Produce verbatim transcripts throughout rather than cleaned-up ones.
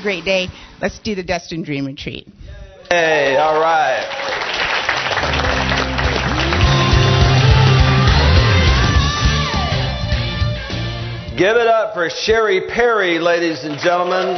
great day. Let's do the Destin Dream Retreat. Hey, all right. Give it up for Sherry Perry, ladies and gentlemen.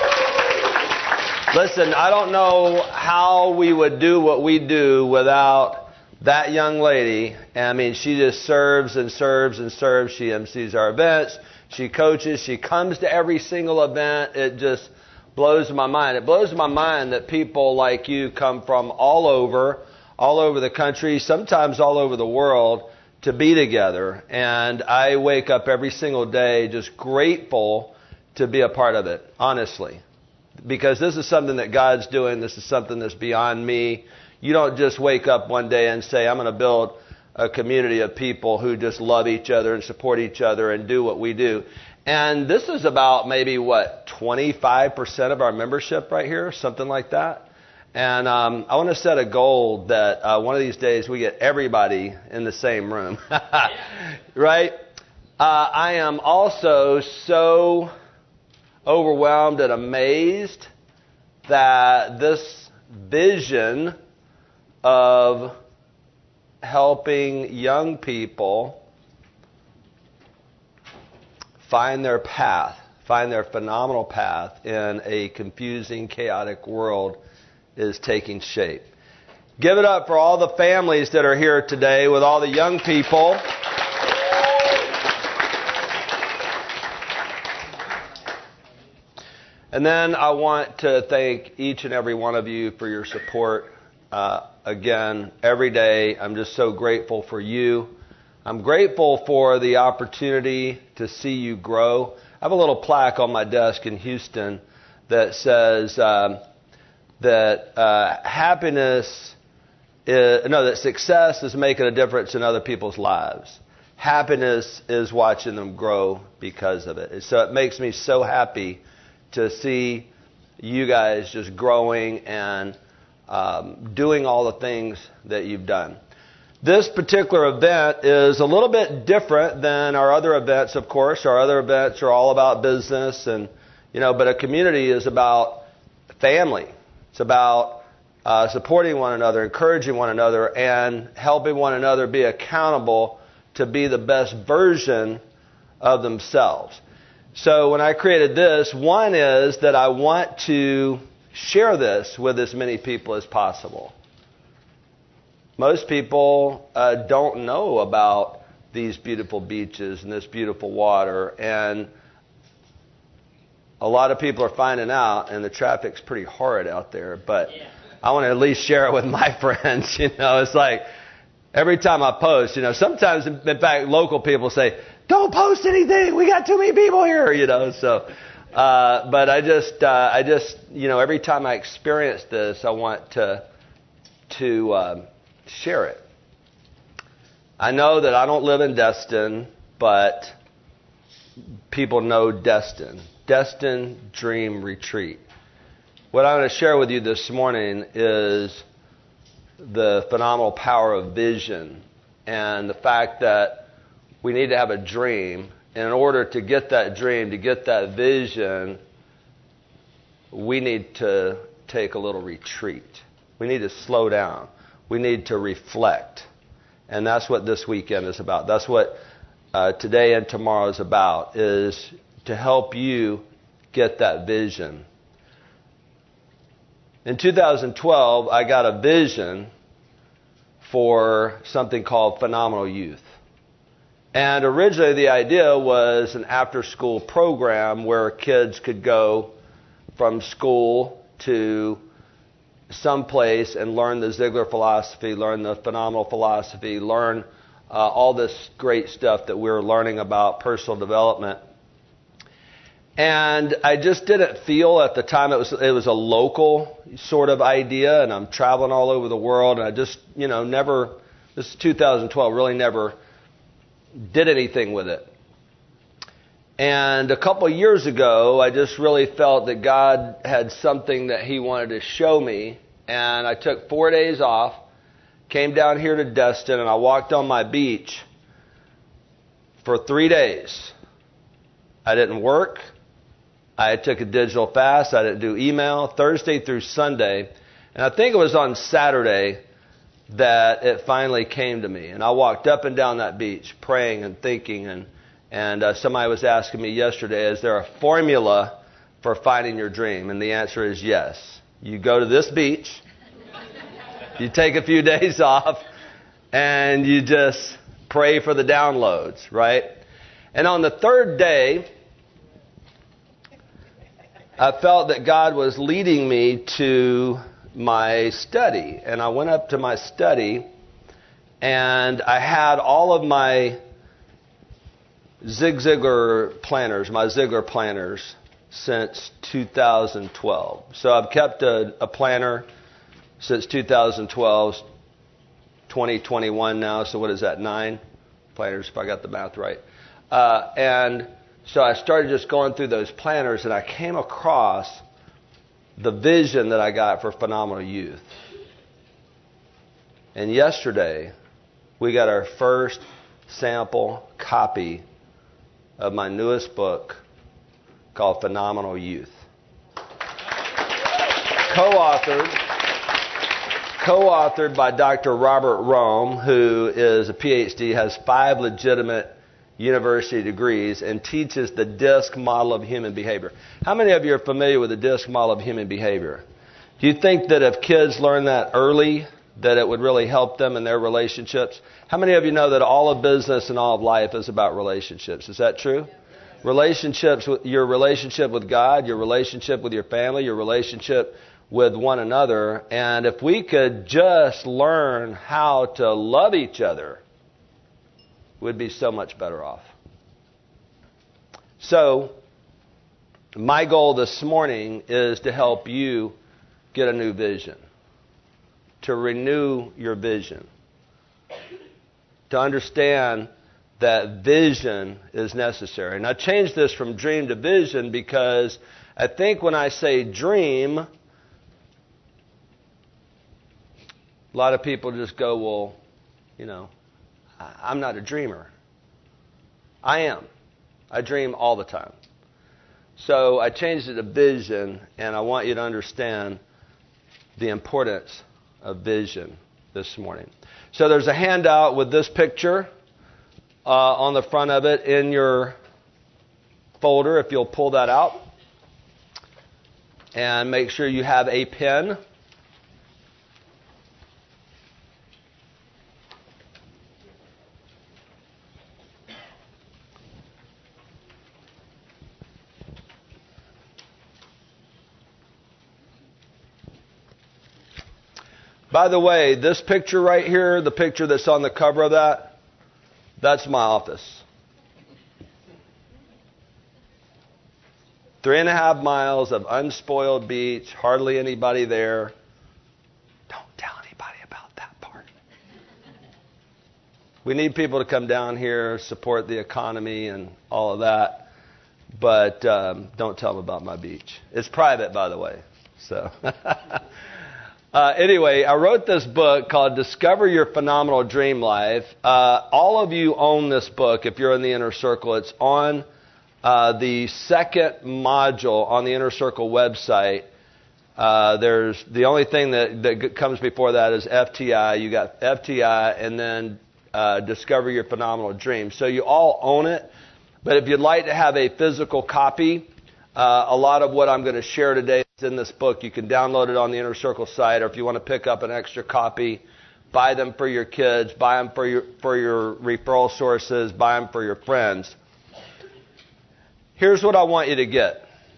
Listen, I don't know how we would do what we do without that young lady. I mean, she just serves and serves and serves. She M Cs our events. She coaches. She comes to every single event. It just blows my mind. It blows my mind that people like you come from all over, all over the country, sometimes all over the world, to be together. And I wake up every single day just grateful to be a part of it, honestly. Because this is something that God's doing. This is something that's beyond me. You don't just wake up one day and say, I'm going to build a community of people who just love each other and support each other and do what we do. And this is about maybe, what, twenty-five percent of our membership right here, something like that. And um, I want to set a goal that uh, one of these days we get everybody in the same room. Right? Uh, I am also so overwhelmed and amazed that this vision of helping young people find their path, find their phenomenal path in a confusing, chaotic world is taking shape. Give it up for all the families that are here today with all the young people. And then I want to thank each and every one of you for your support. Uh, again, every day, I'm just so grateful for you. I'm grateful for the opportunity to see you grow. I have a little plaque on my desk in Houston that says um, that uh, happiness, is, no, that success is making a difference in other people's lives. Happiness is watching them grow because of it. So it makes me so happy to see you guys just growing and um, doing all the things that you've done. This particular event is a little bit different than our other events, of course. Our other events are all about business, and you know, but a community is about family. It's about uh, supporting one another, encouraging one another, and helping one another be accountable to be the best version of themselves. So when I created this, one is that I want to share this with as many people as possible. Most people uh, don't know about these beautiful beaches and this beautiful water, and a lot of people are finding out, and the traffic's pretty horrid out there, but yeah. I want to at least share it with my friends. You know, it's like every time I post, you know, sometimes, in fact, local people say, don't post anything. We got too many people here, you know. So, uh, but I just, uh, I just, you know, every time I experience this, I want to, to um, share it. I know that I don't live in Destin, but people know Destin. Destin Dream Retreat. What I'm going to share with you this morning is the phenomenal power of vision and the fact that we need to have a dream. And in order to get that dream, to get that vision, we need to take a little retreat. We need to slow down. We need to reflect. And that's what this weekend is about. That's what uh, today and tomorrow is about, is to help you get that vision. In two thousand twelve, I got a vision for something called Phenomenal Youth. And originally the idea was an after-school program where kids could go from school to someplace and learn the Ziglar philosophy, learn the phenomenal philosophy, learn uh, all this great stuff that we were learning about personal development. And I just didn't feel at the time it was it was a local sort of idea, and I'm traveling all over the world, and I just, you know, never, this is two thousand twelve, really never did anything with it. And a couple of years ago, I just really felt that God had something that He wanted to show me, and I took four days off, came down here to Destin, and I walked on my beach for three days. I didn't work. I took a digital fast. I didn't do email Thursday through Sunday. And I think it was on Saturday that it finally came to me. And I walked up and down that beach praying and thinking. And, and uh, somebody was asking me yesterday, is there a formula for finding your dream? And the answer is yes. You go to this beach, you take a few days off, and you just pray for the downloads, right? And on the third day, I felt that God was leading me to my study. And I went up to my study, and I had all of my Zig Ziglar planners, my Ziglar planners, since two thousand twelve. So I've kept a, a planner since two thousand twelve, twenty twenty-one now. So what is that, nine planners, if I got the math right. Uh, and so I started just going through those planners, and I came across the vision that I got for Phenomenal Youth. And yesterday, we got our first sample copy of my newest book called Phenomenal Youth. Co-authored, co-authored by Doctor Robert Rome, who is a P H D, has five legitimate university degrees, and teaches the DISC model of human behavior. How many of you are familiar with the DISC model of human behavior? Do you think that if kids learn that early, that it would really help them in their relationships? How many of you know that all of business and all of life is about relationships? Is that true? Relationships, with your relationship with God, your relationship with your family, your relationship with one another. And if we could just learn how to love each other, we'd be so much better off. So, my goal this morning is to help you get a new vision, to renew your vision, to understand that vision is necessary. And I changed this from dream to vision because I think when I say dream, a lot of people just go, well, you know, I'm not a dreamer. I am. I dream all the time. So I changed it to vision, and I want you to understand the importance of vision this morning. So there's a handout with this picture uh, on the front of it in your folder, if you'll pull that out. And make sure you have a pen. By the way, this picture right here, the picture that's on the cover of that, that's my office. Three and a half miles of unspoiled beach, hardly anybody there. Don't tell anybody about that part. We need people to come down here, support the economy and all of that, but um, don't tell them about my beach. It's private, by the way. So... Uh, anyway, I wrote this book called Discover Your Phenomenal Dream Life. Uh, all of you own this book if you're in the Inner Circle. It's on uh, the second module on the Inner Circle website. Uh, there's the only thing that, that comes before that is F T I. You got F T I and then uh, Discover Your Phenomenal Dream. So you all own it. But if you'd like to have a physical copy, Uh, a lot of what I'm going to share today is in this book. You can download it on the Inner Circle site, or if you want to pick up an extra copy, buy them for your kids, buy them for your, for your referral sources, buy them for your friends. Here's what I want you to get.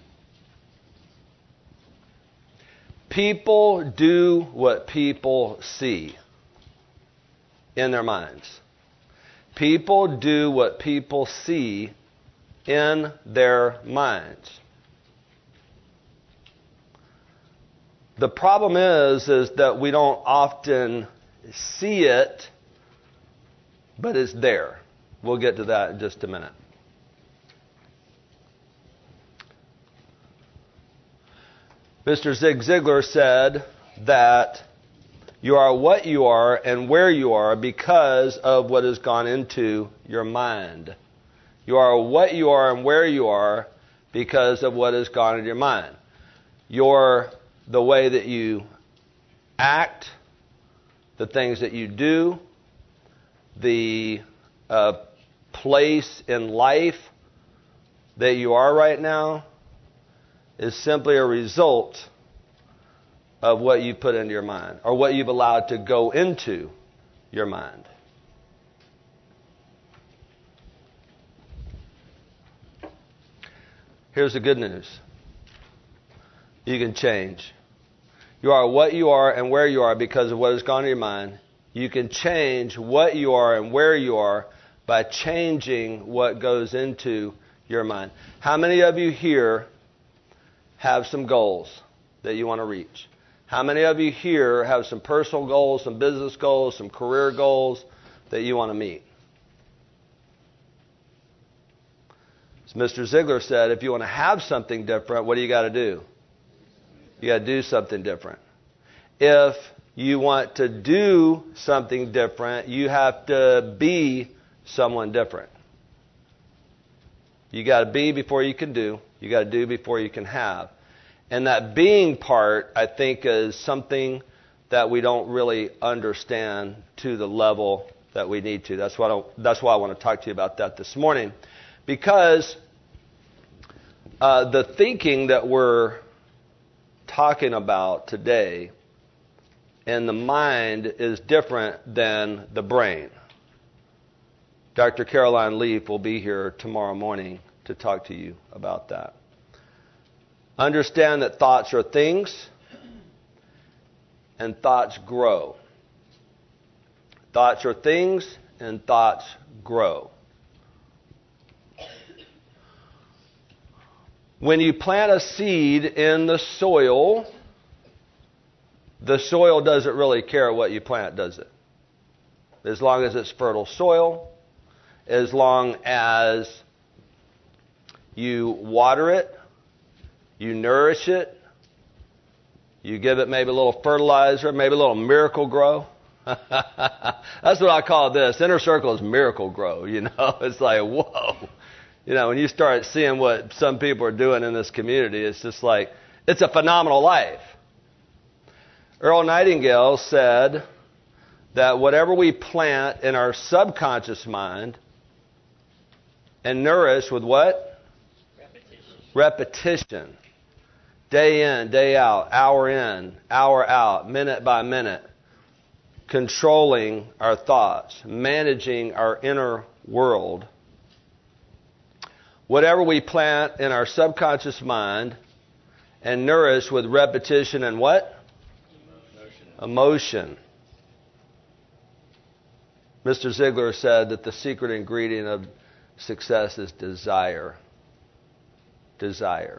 People do what people see in their minds. People do what people see in their minds. The problem is, is that we don't often see it, but it's there. We'll get to that in just a minute. Mister Zig Ziglar said that you are what you are and where you are because of what has gone into your mind. You are what you are and where you are because of what has gone into your mind. Your, the way that you act, the things that you do, the uh, place in life that you are right now is simply a result of what you put into your mind, or what you've allowed to go into your mind. Here's the good news. You can change. You are what you are and where you are because of what has gone in your mind. You can change what you are and where you are by changing what goes into your mind. How many of you here have some goals that you want to reach? How many of you here have some personal goals, some business goals, some career goals that you want to meet? As Mister Ziegler said, if you want to have something different, what do you got to do? You got to do something different. If you want to do something different, you have to be someone different. You got to be before you can do. You got to do before you can have. And that being part, I think, is something that we don't really understand to the level that we need to. That's why I, that's why I want to talk to you about that this morning. Because uh, the thinking that we're talking about today in the mind is different than the brain. Doctor Caroline Leaf will be here tomorrow morning to talk to you about that. Understand that thoughts are things, and thoughts grow. Thoughts are things, and thoughts grow. When you plant a seed in the soil, the soil doesn't really care what you plant, does it? As long as it's fertile soil, as long as you water it, you nourish it, you give it maybe a little fertilizer, maybe a little Miracle Grow. That's what I call this. Inner Circle is Miracle Grow, you know. It's like, whoa. You know, when you start seeing what some people are doing in this community, it's just like, it's a phenomenal life. Earl Nightingale said that whatever we plant in our subconscious mind and nourish with what? Repetition. Repetition. Day in, day out, hour in, hour out, minute by minute. Controlling our thoughts, managing our inner world. Whatever we plant in our subconscious mind and nourish with repetition and what? Emotion. Emotion. Mister Ziegler said that the secret ingredient of success is desire. Desire.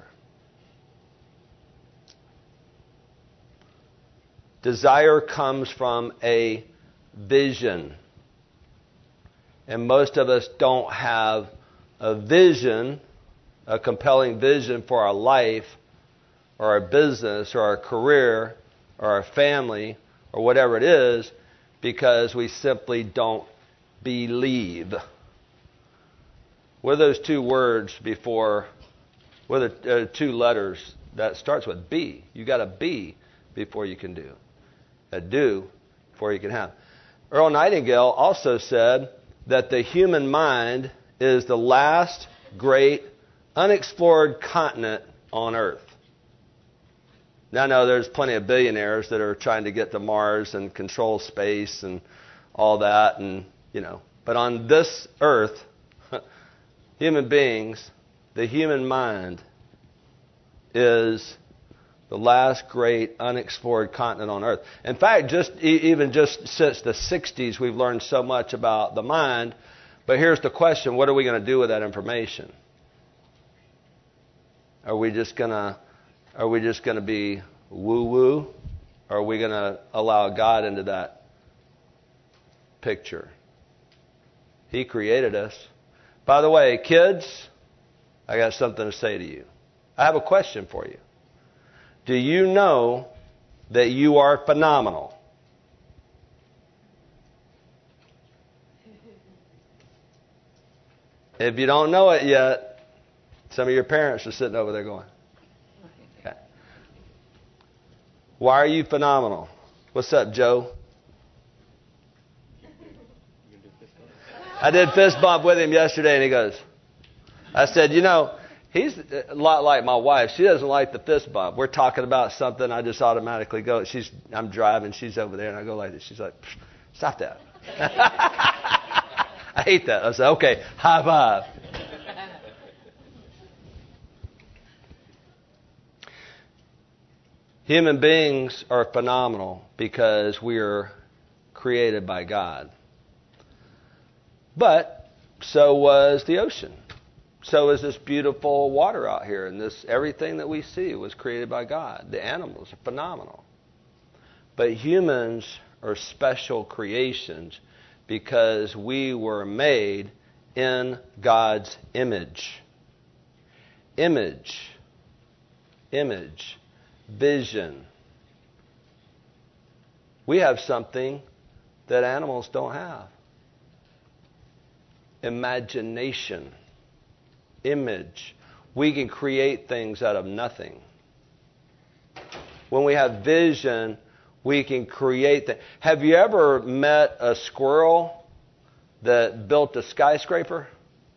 Desire comes from a vision. And most of us don't have a vision, a compelling vision for our life, or our business, or our career, or our family, or whatever it is, because we simply don't believe. What are those two words before, what are the uh, two letters that starts with B? You got to be before you can do. A do before you can have. Earl Nightingale also said that the human mind is the last great unexplored continent on Earth. Now, I know there's plenty of billionaires that are trying to get to Mars and control space and all that, and you know. But on this Earth, human beings, the human mind is the last great unexplored continent on Earth. In fact, just even just since the sixties, we've learned so much about the mind. But here's the question: what are we going to do with that information? Are we just gonna are we just gonna be woo-woo? Or are we going to allow God into that picture? He created us. By the way, kids, I got something to say to you. I have a question for you. Do you know that you are phenomenal? If you don't know it yet, Some of your parents are sitting over there going, okay. Why are you phenomenal? What's up, Joe? I did fist bump with him yesterday, and he goes, I said, you know, he's a lot like my wife. She doesn't like the fist bump. We're talking about something, I just automatically go. She's, I'm driving, she's over there, and I go like this. She's like, stop that. I hate that. I said, okay, high five. Human beings are phenomenal because we are created by God. But so was the ocean. So is this beautiful water out here. And this everything that we see was created by God. The animals are phenomenal. But humans are special creations because we were made in God's image. Image. Image. Vision. We have something that animals don't have. Imagination. Image. We can create things out of nothing. When we have vision, we can create things. Have you ever met a squirrel that built a skyscraper?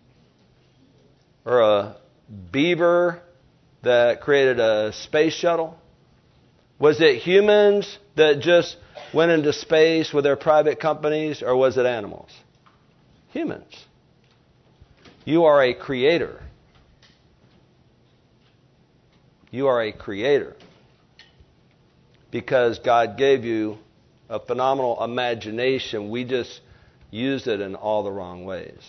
Or a beaver that created a space shuttle? Was it humans that just went into space with their private companies, or was it animals? Humans. You are a creator. You are a creator. Because God gave you a phenomenal imagination. We just use it in all the wrong ways.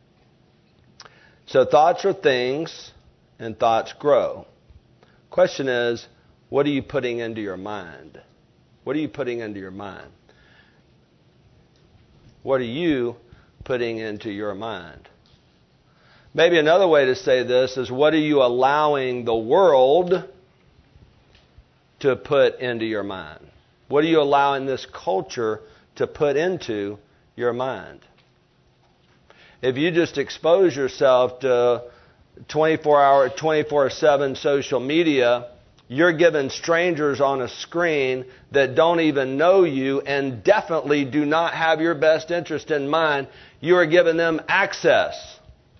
So thoughts are things, and thoughts grow. Question is, what are you putting into your mind? What are you putting into your mind? What are you putting into your mind? Maybe another way to say this is, what are you allowing the world to put into your mind? What are you allowing this culture to put into your mind? If you just expose yourself to twenty-four hour, twenty-four seven social media, you're giving strangers on a screen that don't even know you and definitely do not have your best interest in mind, you are giving them access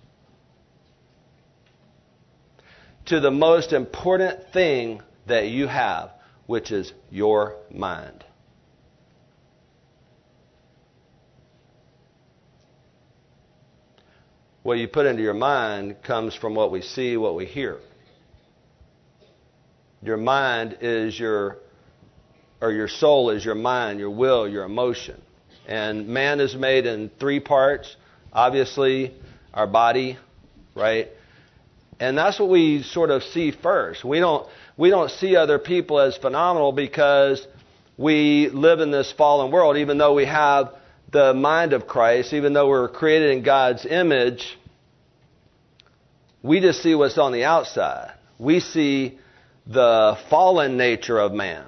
to the most important thing that you have, which is your mind. What you put into your mind comes from what we see, what we hear. Your mind is your, or your soul is your mind, your will, your emotion. And man is made in three parts. Obviously, our body, right? And that's what we sort of see first. We don't, we don't see other people as phenomenal because we live in this fallen world, even though we have the mind of Christ, even though we're created in God's image. We just see what's on the outside. We see the fallen nature of man.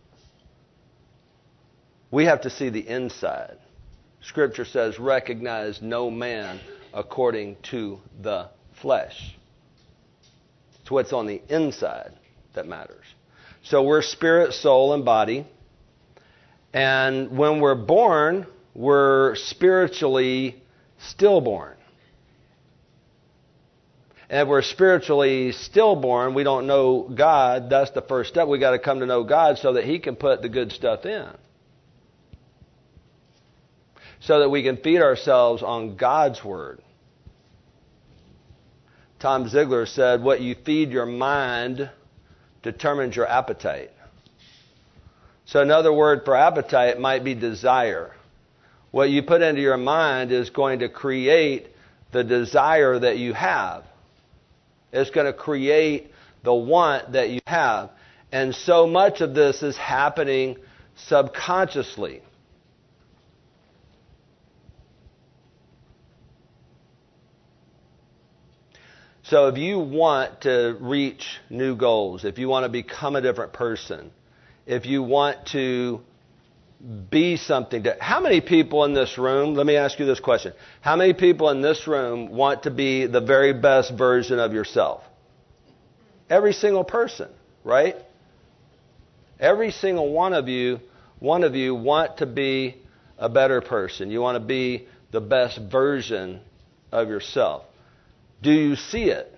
We have to see the inside. Scripture says, recognize no man according to the flesh. It's what's on the inside that matters. So we're spirit, soul, and body. And when we're born, we're spiritually stillborn. And if we're spiritually stillborn, we don't know God. That's the first step. We got to come to know God so that He can put the good stuff in. So that we can feed ourselves on God's Word. Tom Ziegler said, what you feed your mind determines your appetite. So another word for appetite might be desire. What you put into your mind is going to create the desire that you have. It's going to create the want that you have. And so much of this is happening subconsciously. So if you want to reach new goals, if you want to become a different person, if you want to be something, to, how many people in this room, let me ask you this question. How many people in this room want to be the very best version of yourself? Every single person, right? Every single one of you, one of you want to be a better person. You want to be the best version of yourself. Do you see it?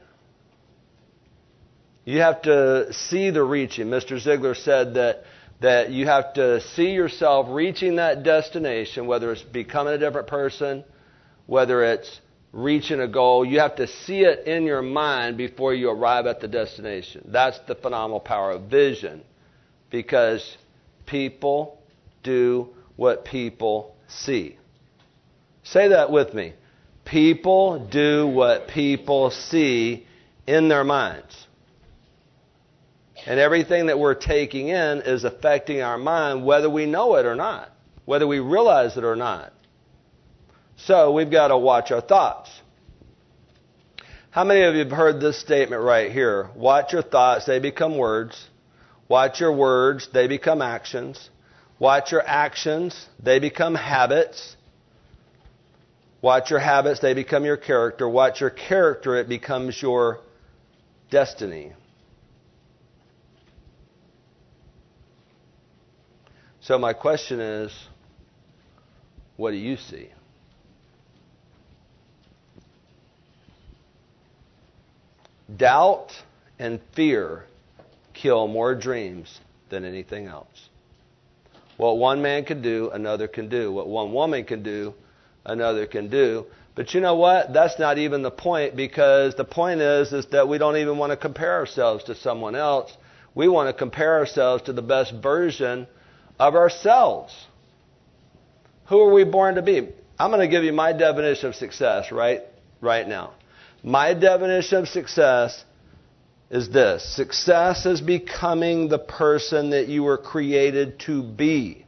You have to see the reaching. Mister Ziegler said that, that you have to see yourself reaching that destination, whether it's becoming a different person, whether it's reaching a goal. You have to see it in your mind before you arrive at the destination. That's the phenomenal power of vision, because people do what people see. Say that with me. People do what people see in their minds. And everything that we're taking in is affecting our mind, whether we know it or not, whether we realize it or not. So we've got to watch our thoughts. How many of you have heard this statement right here? Watch your thoughts, they become words. Watch your words, they become actions. Watch your actions, they become habits. Watch your habits, they become your character. Watch your character, it becomes your destiny. So my question is, what do you see? Doubt and fear kill more dreams than anything else. What one man can do, another can do. What one woman can do, another can do. But you know what? That's not even the point, because the point is, is that we don't even want to compare ourselves to someone else. We want to compare ourselves to the best version of ourselves. Who are we born to be? I'm going to give you my definition of success right, right now. My definition of success is this. Success is becoming the person that you were created to be.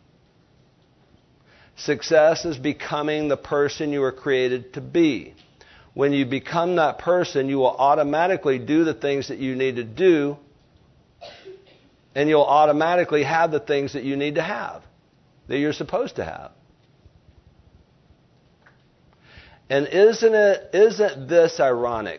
Success is becoming the person you were created to be. When you become that person, you will automatically do the things that you need to do, and you'll automatically have the things that you need to have, that you're supposed to have. And isn't it, isn't this ironic?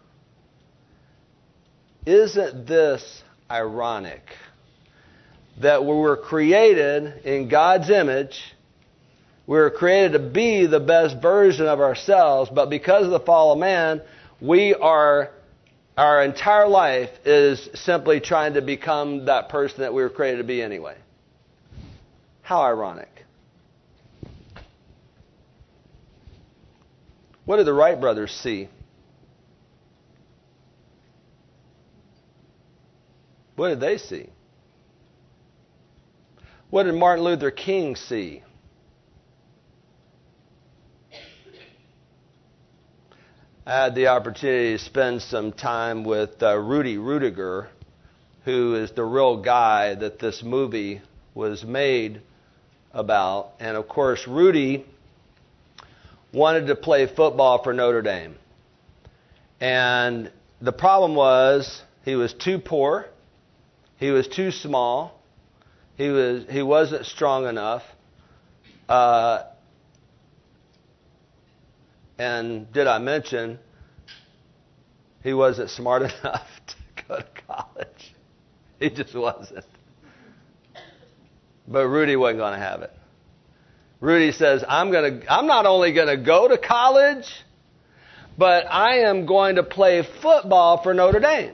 Isn't this ironic that we were created in God's image, we were created to be the best version of ourselves, but because of the fall of man, we are, our entire life is simply trying to become that person that we were created to be anyway. How ironic. What did the Wright brothers see? What did they see? What did Martin Luther King see? I had the opportunity to spend some time with uh, Rudy Ruettiger, who is the real guy that this movie was made about. And of course, Rudy wanted to play football for Notre Dame. And the problem was he was too poor, he was too small, he was he wasn't strong enough. Uh, and did I mention he wasn't smart enough to go to college? He just wasn't. But Rudy wasn't going to have it. Rudy says, I'm going to, I'm not only going to go to college, but I am going to play football for Notre Dame.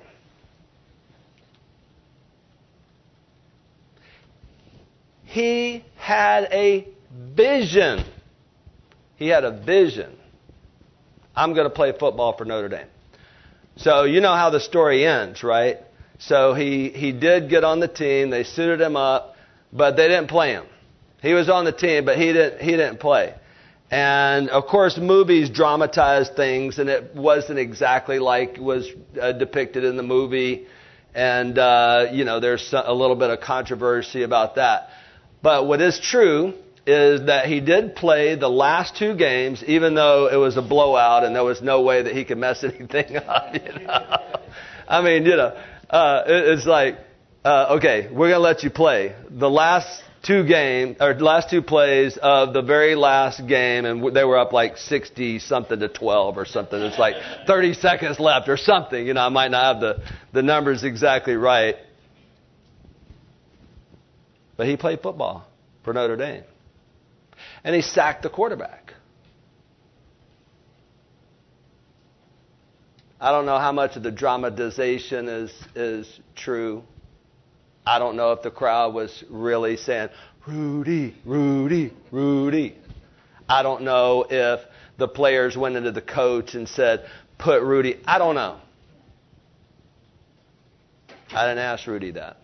He had a vision. He had a vision. I'm going to play football for Notre Dame. So you know how the story ends, right? So he, he did get on the team. They suited him up, but they didn't play him. He was on the team, but he didn't, he didn't play. And, of course, movies dramatize things, and it wasn't exactly like was uh, depicted in the movie. And, uh, you know, there's a little bit of controversy about that. But what is true is that he did play the last two games, even though it was a blowout and there was no way that he could mess anything up. You know? I mean, you know, uh, it, it's like, uh, okay, we're going to let you play. The last two games, or last two plays of the very last game, and they were up like sixty something to twelve or something. It's like thirty seconds left or something. You know, I might not have the, the numbers exactly right. But he played football for Notre Dame. And he sacked the quarterback. I don't know how much of the dramatization is is true. I don't know if the crowd was really saying, Rudy, Rudy, Rudy. I don't know if the players went into the coach and said, put Rudy. I don't know. I didn't ask Rudy that.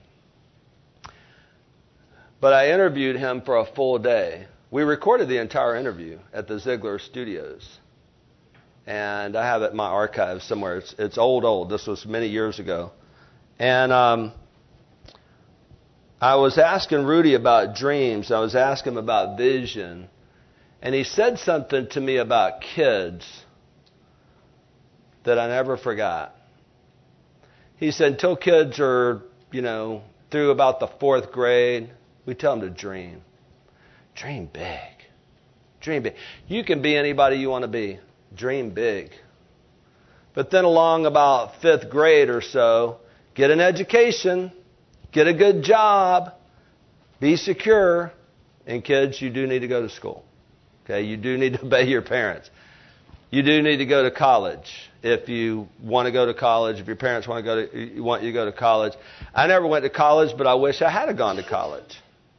But I interviewed him for a full day. We recorded the entire interview at the Ziegler Studios. And I have it in my archives somewhere. It's, it's old, old. This was many years ago. And um, I was asking Rudy about dreams. I was asking him about vision. And he said something to me about kids that I never forgot. He said, until kids are, you know, through about the fourth grade, we tell them to dream. Dream big. Dream big. You can be anybody you want to be. Dream big. But then along about fifth grade or so, get an education, get a good job, be secure, and kids, you do need to go to school. Okay, you do need to obey your parents. You do need to go to college if you want to go to college. If your parents want to go to, want you to go to college. I never went to college, but I wish I had gone to college.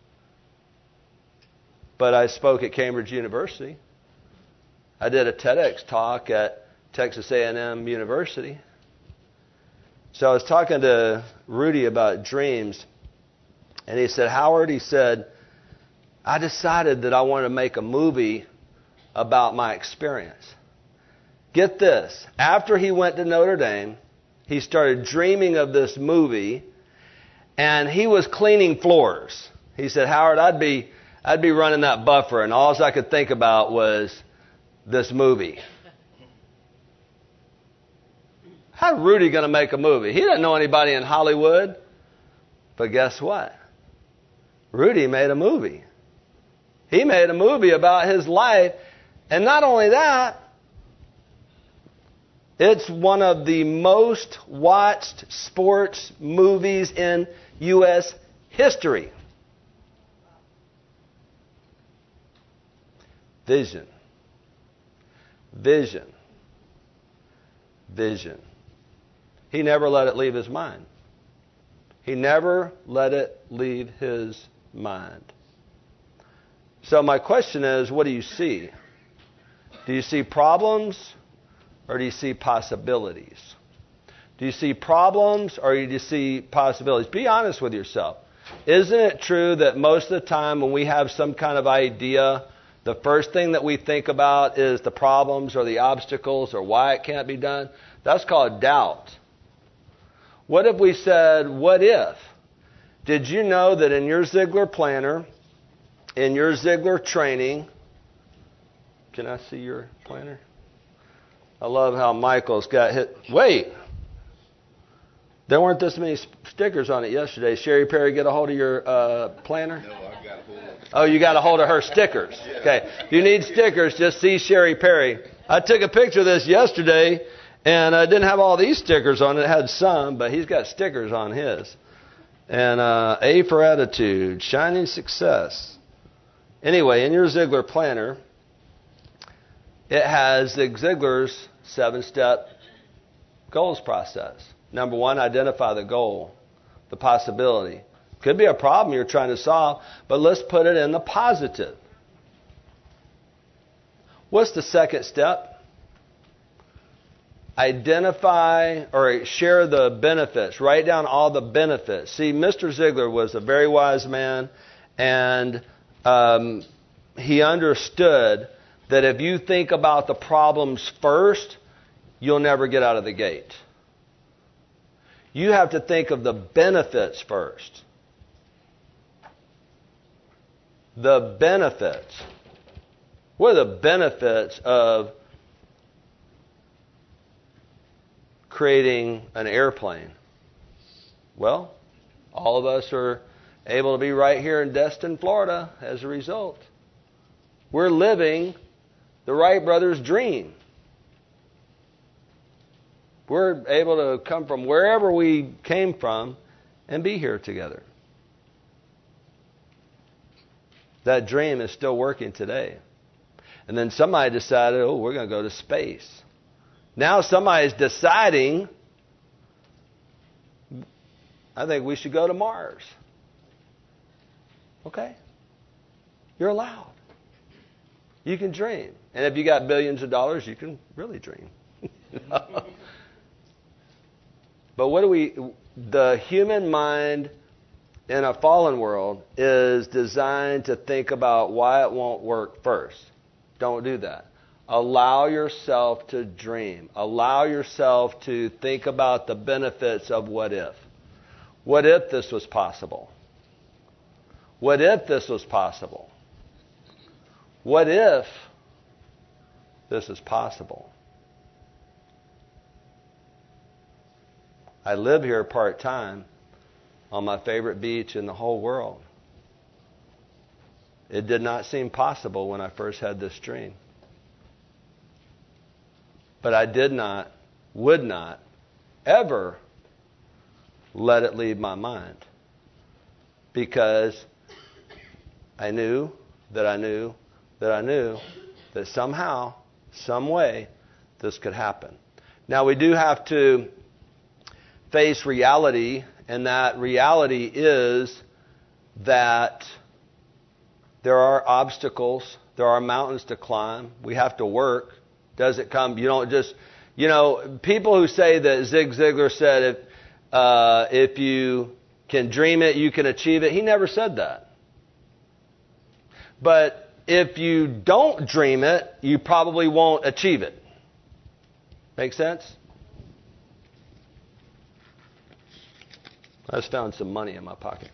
But I spoke at Cambridge University. I did a TEDx talk at Texas A and M University. So I was talking to Rudy about dreams, and he said, Howard, he said, I decided that I wanted to make a movie about my experience. Get this. After he went to Notre Dame, he started dreaming of this movie, and he was cleaning floors. He said, Howard, I'd be I'd be running that buffer, and all I could think about was this movie. How's Rudy going to make a movie? He doesn't know anybody in Hollywood. But guess what? Rudy made a movie. He made a movie about his life. And not only that, it's one of the most watched sports movies in U S history. Vision. Vision. Vision. He never let it leave his mind. He never let it leave his mind. So my question is, what do you see? Do you see problems or do you see possibilities? Do you see problems or do you see possibilities? Be honest with yourself. Isn't it true that most of the time when we have some kind of idea, the first thing that we think about is the problems or the obstacles or why it can't be done? That's called doubt. What if we said, what if? Did you know that in your Ziegler planner, in your Ziegler training, can I see your planner? I love how Michael's got hit. Wait. There weren't this many stickers on it yesterday. Sherry Perry, get a hold of your uh, planner? No, I've got a hold of it. Oh, you got a hold of her stickers. Okay. If you need stickers, just see Sherry Perry. I took a picture of this yesterday, and I didn't have all these stickers on it. It had some, but he's got stickers on his. And uh, A for attitude, shining success. Anyway, in your Ziegler planner, it has Zig Ziglar's seven-step goals process. Number one, identify the goal, the possibility. Could be a problem you're trying to solve, but let's put it in the positive. What's the second step? Identify or share the benefits. Write down all the benefits. See, Mister Ziegler was a very wise man, and um, he understood that if you think about the problems first, you'll never get out of the gate. You have to think of the benefits first. The benefits. What are the benefits of creating an airplane? Well, all of us are able to be right here in Destin, Florida as a result. We're living the Wright brothers' dream. We're able to come from wherever we came from and be here together. That dream is still working today. And then somebody decided, oh, we're going to go to space. Now somebody's deciding, I think we should go to Mars. Okay? You're allowed. You can dream. And if you got billions of dollars, you can really dream. But what do we, the human mind in a fallen world is designed to think about why it won't work first. Don't do that. Allow yourself to dream. Allow yourself to think about the benefits of what if. What if this was possible? What if this was possible? What if this is possible? I live here part-time on my favorite beach in the whole world. It did not seem possible when I first had this dream. But I did not, would not, ever let it leave my mind. Because I knew that I knew that I knew that somehow, some way, this could happen. Now we do have to face reality, and that reality is that there are obstacles, there are mountains to climb. We have to work. Does it come? You don't just, you know, people who say that Zig Ziglar said if uh, if you can dream it, you can achieve it. He never said that. But if you don't dream it, you probably won't achieve it. Make sense? I just found some money in my pocket.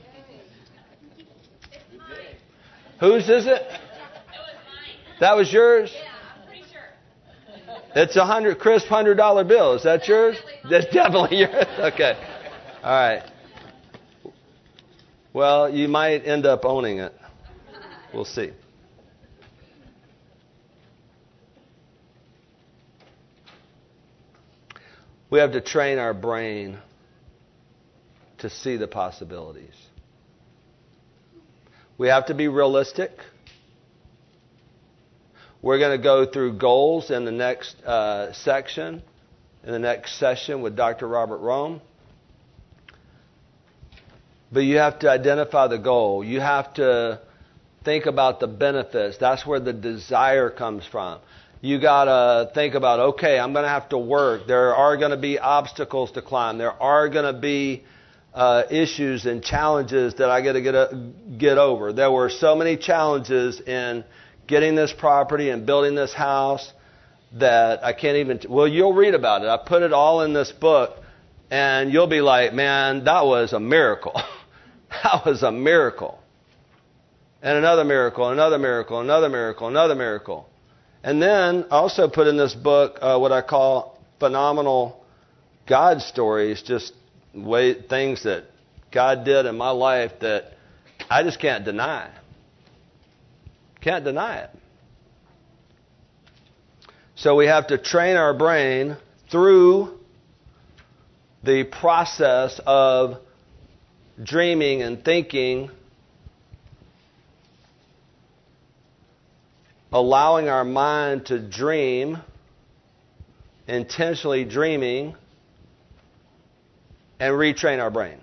Whose is it? That was yours? Yeah, I'm pretty sure. It's a hundred crisp hundred dollar bill. Is that yours? That's definitely yours. Okay. All right. Well, you might end up owning it. We'll see. We have to train our brain to see the possibilities. We have to be realistic. We're going to go through goals in the next uh, section, in the next session with Doctor Robert Rome. But you have to identify the goal. You have to think about the benefits. That's where the desire comes from. You got to think about, okay, I'm going to have to work. There are going to be obstacles to climb. There are going to be uh, issues and challenges that I got to get a, get over. There were so many challenges in getting this property and building this house that I can't even... Well, you'll read about it. I put it all in this book, and you'll be like, man, that was a miracle. That was a miracle. And another miracle, another miracle, another miracle, another miracle. And then I also put in this book uh, what I call phenomenal God stories, just way, things that God did in my life that I just can't deny. Can't deny it. So we have to train our brain through the process of dreaming and thinking, allowing our mind to dream, intentionally dreaming, and retrain our brain.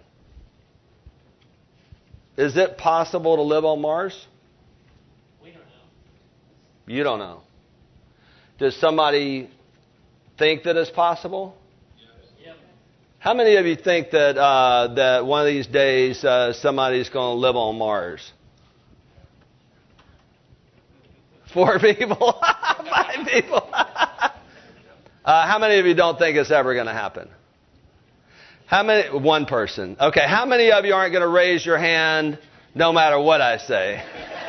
Is it possible to live on Mars? We don't know. You don't know. Does somebody think that it's possible? Yep. How many of you think that uh, that one of these days uh, somebody's going to live on Mars? Four people? Five people? uh, how many of you don't think it's ever going to happen? How many? One person. Okay, how many of you aren't going to raise your hand no matter what I say?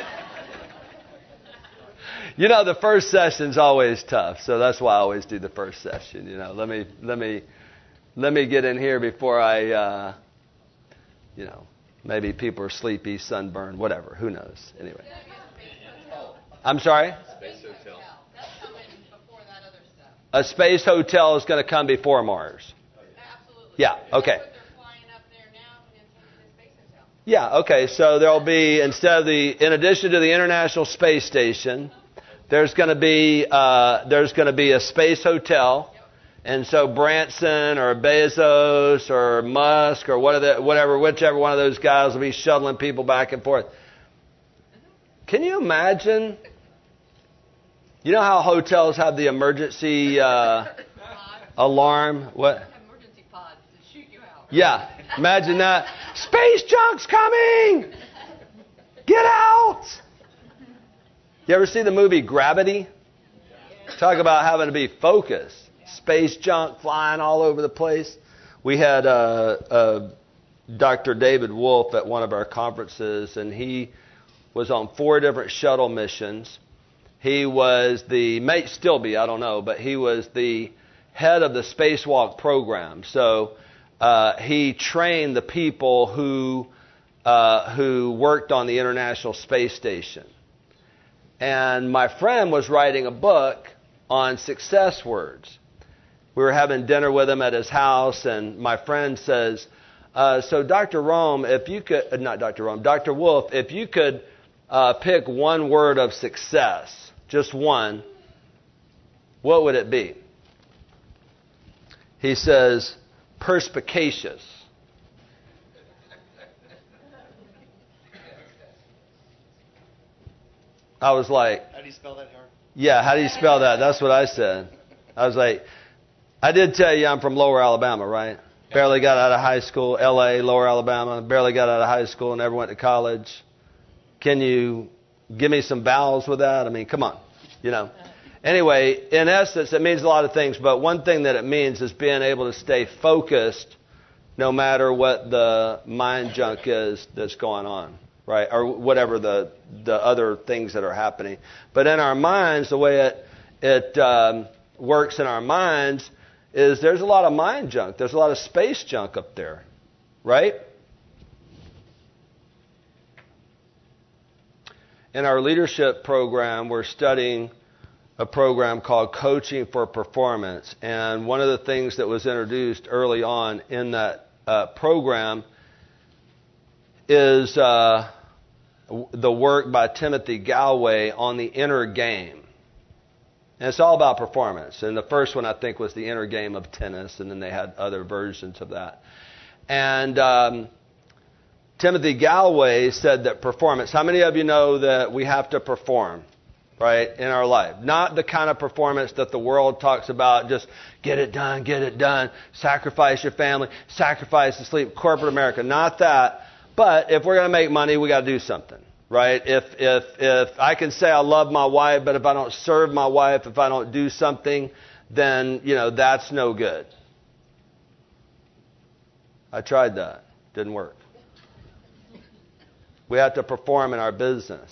You know, the first session's always tough, so that's why I always do the first session. You know, let me let me let me get in here before I, uh, you know, Maybe people are sleepy, sunburned, whatever. Who knows? Anyway. I'm sorry? Space Hotel. That's coming before that other stuff. A space hotel is going to come before Mars. Absolutely. Yeah, okay. That's what they're flying up there now into the space hotel. Yeah, okay. So there'll be, instead of the, in addition to the International Space Station, there's going to be, uh, there's going to be a space hotel. And so Branson or Bezos or Musk or whatever, whatever, whichever one of those guys will be shuttling people back and forth. Can you imagine? You know how hotels have the emergency uh, alarm? What? Emergency pods to shoot you out. Yeah, imagine that. Space junk's coming! Get out! You ever see the movie Gravity? Talk about having to be focused. Space junk flying all over the place. We had uh, uh, Doctor David Wolf at one of our conferences, and he was on four different shuttle missions. He was the, may still be, I don't know, but he was the head of the spacewalk program. So uh, he trained the people who uh, who worked on the International Space Station. And my friend was writing a book on success words. We were having dinner with him at his house, and my friend says, uh, so Doctor Rome, if you could, uh, not Doctor Rome, Doctor Wolf, if you could uh, pick one word of success, just one, what would it be? He says, perspicacious. I was like, How do you spell that, Howard? yeah, how do you spell that? That's what I said. I was like, I did tell you I'm from Lower Alabama, right? Barely got out of high school, L A, Lower Alabama. Barely got out of high school and never went to college. Can you give me some vowels with that? I mean, come on, you know. Anyway, in essence, it means a lot of things, but one thing that it means is being able to stay focused no matter what the mind junk is that's going on, right? Or whatever the the other things that are happening. But in our minds, the way it it um, works in our minds is there's a lot of mind junk. There's a lot of space junk up there, right? In our leadership program, we're studying a program called Coaching for Performance. And one of the things that was introduced early on in that uh, program is uh, the work by Timothy Galway on the inner game. And it's all about performance. And the first one, I think, was the inner game of tennis, and then they had other versions of that. And um, Timothy Galway said that performance, how many of you know that we have to perform, right, in our life? Not the kind of performance that the world talks about, just get it done, get it done, sacrifice your family, sacrifice the sleep, corporate America. Not that. But if we're going to make money, we got to do something. Right? If if if I can say I love my wife, but if I don't serve my wife, if I don't do something, then, you know, that's no good. I tried that. Didn't work. We have to perform in our business.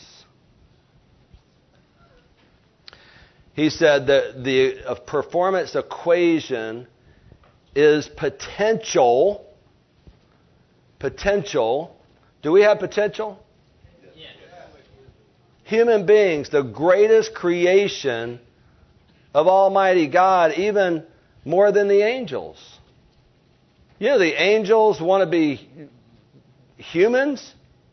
He said that the uh, performance equation is potential. Potential. Do we have potential? Human beings, the greatest creation of Almighty God, even more than the angels. You know, the angels want to be humans.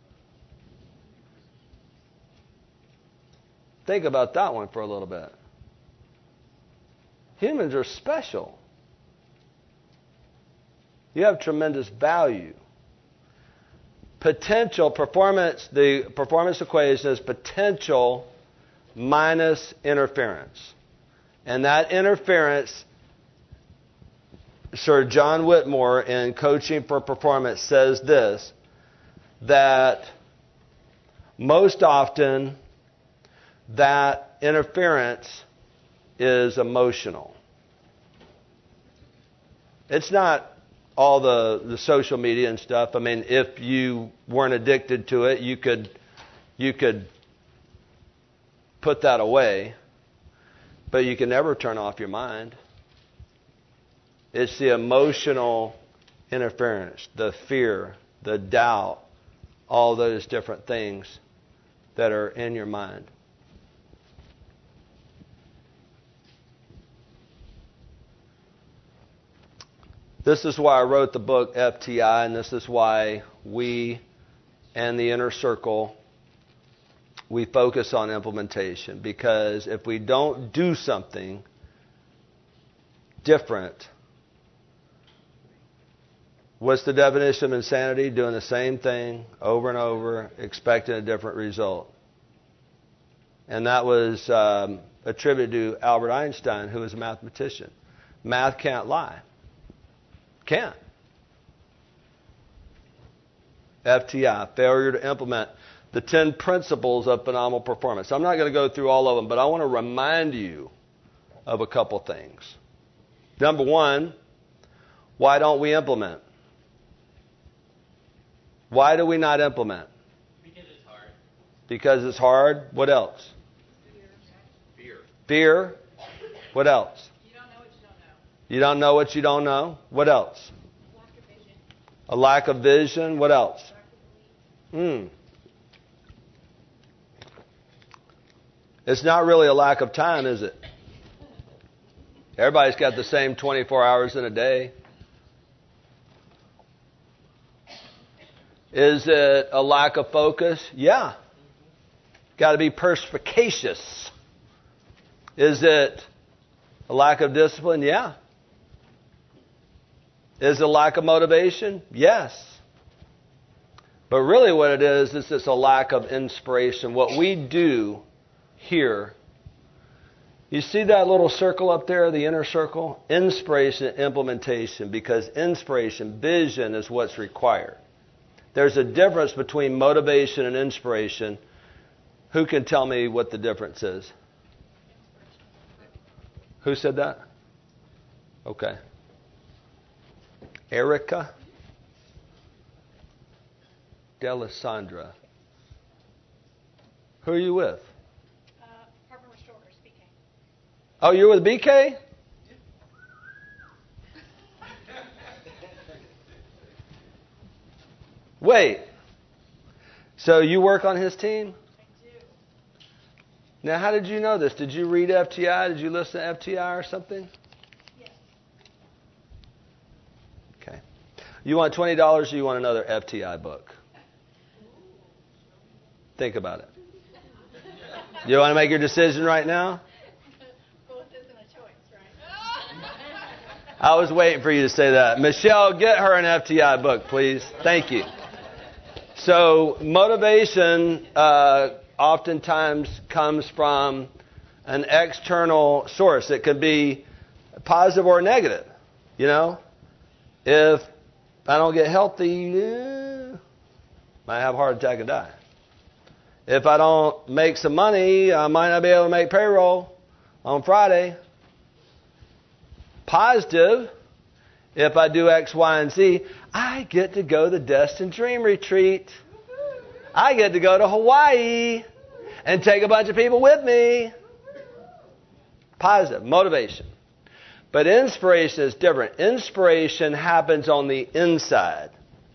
Think about that one for a little bit. Humans are special. You have tremendous value. Potential performance, the performance equation is potential minus interference. And that interference, Sir John Whitmore in Coaching for Performance says this, that most often that interference is emotional. It's not all the, the social media and stuff. I mean, if you weren't addicted to it, you could you could put that away. But you can never turn off your mind. It's the emotional interference, the fear, the doubt, all those different things that are in your mind. This is why I wrote the book F T I, and this is why we and the Inner Circle, we focus on implementation. Because if we don't do something different, what's the definition of insanity? Doing the same thing over and over, expecting a different result. And that was um, attributed to Albert Einstein, who was a mathematician. Math can't lie. Can't. F T I, failure to implement the ten principles of phenomenal performance. I'm not going to go through all of them, but I want to remind you of a couple things. Number one, why don't we implement? Why do we not implement? Because it's hard. Because it's hard. What else? Fear. Fear. What else? You don't know what you don't know. You don't know what you don't know. What else? Lack of vision. A lack of vision. What else? Hmm. It's not really a lack of time, is it? Everybody's got the same twenty-four hours in a day. Is it a lack of focus? Yeah. Got to be perspicacious. Is it a lack of discipline? Yeah. Is it a lack of motivation? Yes. But really what it is, is it's a lack of inspiration. What we do here, you see that little circle up there, the inner circle? Inspiration, implementation, because inspiration, vision is what's required. There's a difference between motivation and inspiration. Who can tell me what the difference is? Who said that? Okay. Erica Delisandra. Who are you with? Uh, Harper Restorer speaking. Oh, you're with B K? Wait. So you work on his team? I do. Now, how did you know this? Did you read F T I? Did you listen to F T I or something? Yes. Okay. You want twenty dollars or you want another F T I book? Think about it. You want to make your decision right now? Both isn't a choice, right? I was waiting for you to say that. Michelle, get her an F T I book, please. Thank you. So motivation uh, oftentimes comes from an external source. It could be positive or negative. You know, if I don't get healthy, eh, might have a heart attack and die. If I don't make some money, I might not be able to make payroll on Friday. Positive, if I do X, Y, and Z, I get to go to the Destin Dream Retreat. I get to go to Hawaii and take a bunch of people with me. Positive, motivation. But inspiration is different. Inspiration happens on the inside.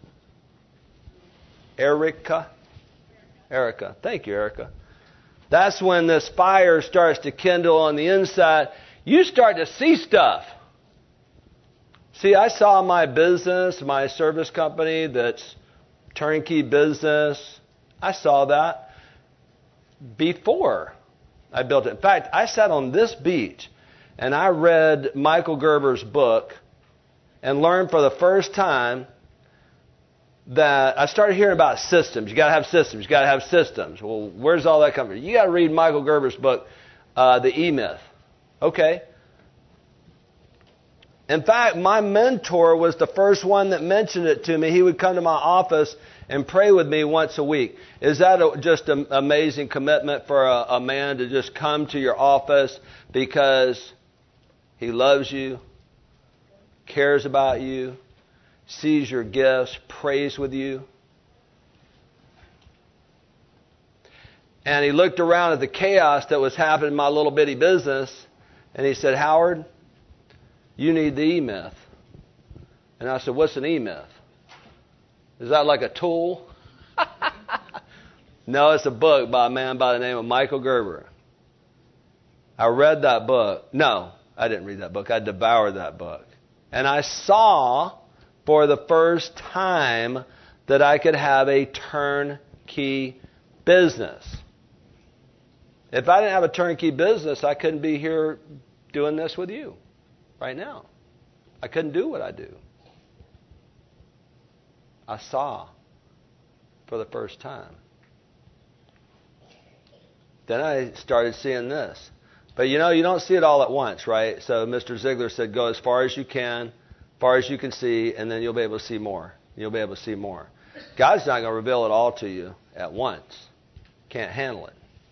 Erica. Erica. Thank you, Erica. That's when this fire starts to kindle on the inside. You start to see stuff. See, I saw my business, my service company that's turnkey business. I saw that before I built it. In fact, I sat on this beach and I read Michael Gerber's book and learned for the first time that I started hearing about systems. You got to have systems. You got to have systems. Well, where's all that come from? You got to read Michael Gerber's book, uh, The E-Myth. Okay. In fact, my mentor was the first one that mentioned it to me. He would come to my office and pray with me once a week. Is that a, just an amazing commitment for a, a man to just come to your office because he loves you, cares about you, sees your gifts, prays with you? And he looked around at the chaos that was happening in my little bitty business, and he said, Howard, you need the E-Myth. And I said, what's an E-Myth? Is that like a tool? No, it's a book by a man by the name of Michael Gerber. I read that book. No, I didn't read that book. I devoured that book. And I saw for the first time that I could have a turnkey business. If I didn't have a turnkey business, I couldn't be here doing this with you right now. I couldn't do what I do. I saw for the first time. Then I started seeing this. But you know, you don't see it all at once, right? So Mister Ziegler said, go as far as you can, far as you can see, and then you'll be able to see more. You'll be able to see more. God's not going to reveal it all to you at once. Can't handle it.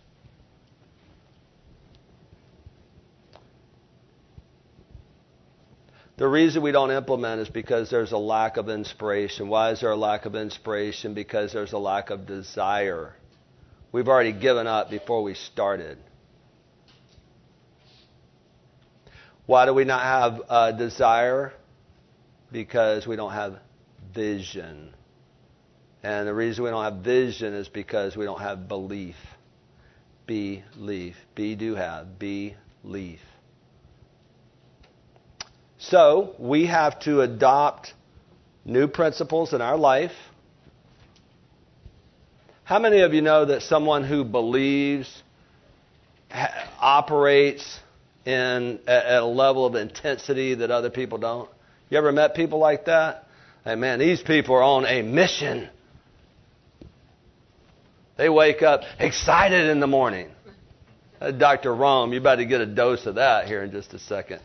The reason we don't implement is because there's a lack of inspiration. Why is there a lack of inspiration? Because there's a lack of desire. We've already given up before we started. Why do we not have uh, desire? Because we don't have vision. And the reason we don't have vision is because we don't have belief. Belief. Be do have. Belief. So, we have to adopt new principles in our life. How many of you know that someone who believes ha- operates in at, at a level of intensity that other people don't? You ever met people like that? Hey, man, these people are on a mission. They wake up excited in the morning. Uh, Doctor Rome, you're about to get a dose of that here in just a second.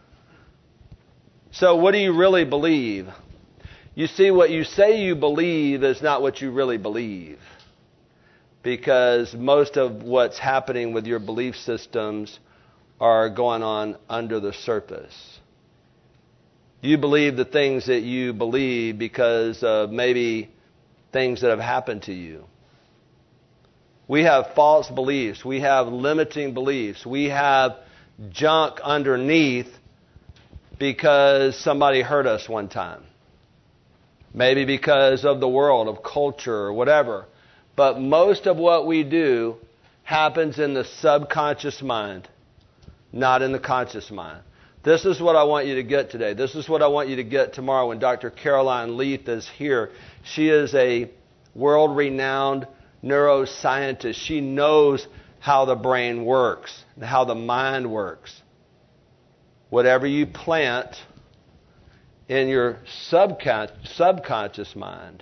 So what do you really believe? You see, what you say you believe is not what you really believe. Because most of what's happening with your belief systems are going on under the surface. You believe the things that you believe because of maybe things that have happened to you. We have false beliefs. We have limiting beliefs. We have junk underneath because somebody hurt us one time. Maybe because of the world, of culture, or whatever. But most of what we do happens in the subconscious mind, not in the conscious mind. This is what I want you to get today. This is what I want you to get tomorrow when Doctor Caroline Leaf is here. She is a world-renowned neuroscientist. She knows how the brain works and how the mind works. Whatever you plant in your subcon- subconscious mind,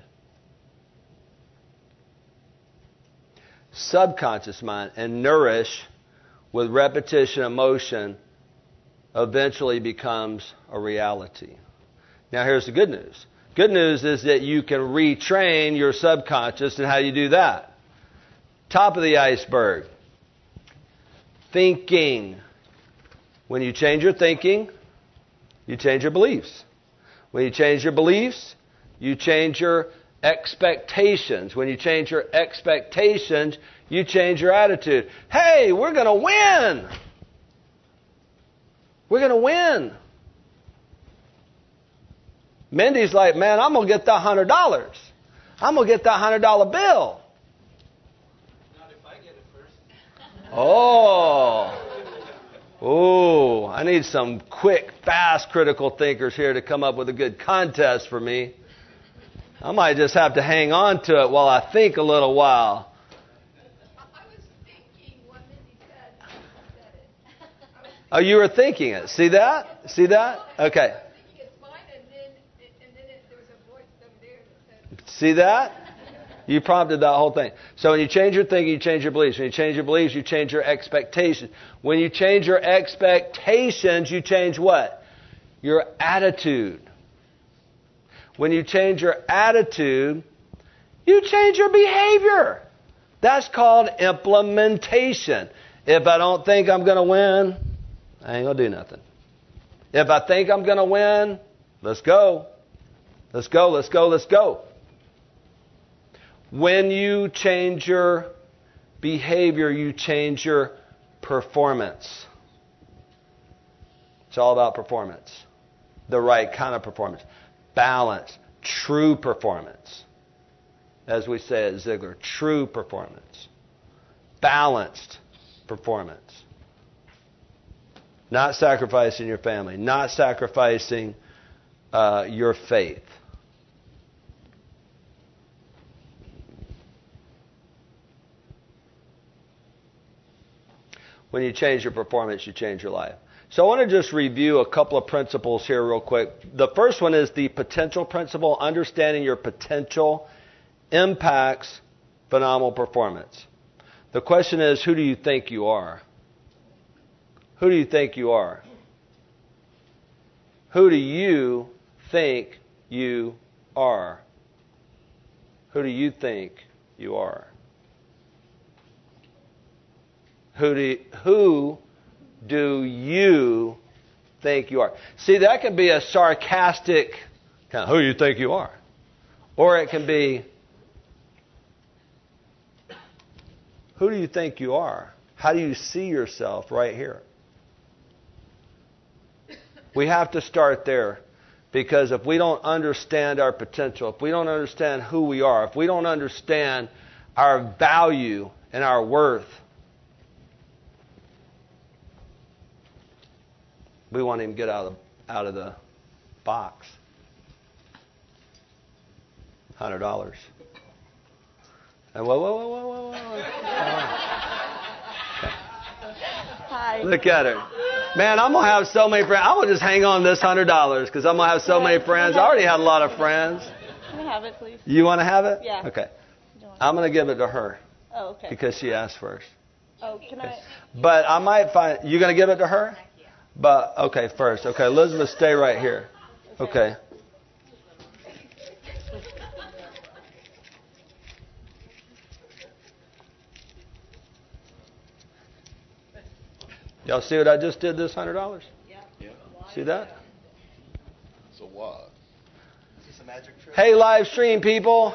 subconscious mind, and nourish with repetition and motion, eventually becomes a reality. Now here's the good news. Good news is that you can retrain your subconscious, and how you do that? Top of the iceberg. Thinking. When you change your thinking, you change your beliefs. When you change your beliefs, you change your expectations. When you change your expectations, you change your attitude. Hey, we're going to win. We're going to win. Mindy's like, man, I'm going to get that one hundred dollars. I'm going to get that one hundred dollar bill. Not if I get it first. Oh. Oh, I need some quick, fast critical thinkers here to come up with a good contest for me. I might just have to hang on to it while I think a little while. I was thinking what Mindy said. She said it. Oh, you were thinking it. See that? See that? Okay. I was thinking it's fine, and then, and then it, there was a voice over there that said, See that? You prompted that whole thing. So when you change your thinking, you change your beliefs. When you change your beliefs, you change your expectations. When you change your expectations, you change what? Your attitude. When you change your attitude, you change your behavior. That's called implementation. If I don't think I'm going to win, I ain't going to do nothing. If I think I'm going to win, let's go. Let's go, let's go, let's go. When you change your behavior, you change your performance. It's all about performance. The right kind of performance. Balance. True performance. as we say at Ziglar, true performance, balanced performance. Not sacrificing your family, not sacrificing uh, your faith. When you change your performance, you change your life. So I want to just review a couple of principles here real quick. The first one is the potential principle. Understanding your potential impacts phenomenal performance. The question is, who do you think you are? Who do you think you are? Who do you think you are? Who do you think you are? Who do, who do you think you are? See, that can be a sarcastic kind of, who do you think you are? Or it can be, who do you think you are? How do you see yourself right here? We have to start there, because if we don't understand our potential, if we don't understand who we are, if we don't understand our value and our worth, we won't even get out of out of the box. Hundred dollars. And whoa, whoa, whoa, whoa, whoa, whoa. Hi. Look at her. Man, I'm gonna have so many friends. I'm gonna just hang on this hundred dollars because I'm gonna have so many friends. I already had a lot of friends. Can I have it, please? You want to have it? Yeah. Okay. I'm gonna give it to her Oh, okay. because she asked first. Oh, can I? But I might find you gonna give it to her. But okay, first. Okay, Elizabeth, stay right here. Okay. Y'all see what I just did? This hundred dollars. Yeah. See that? So what? Is this a magic trick? Hey, live stream people.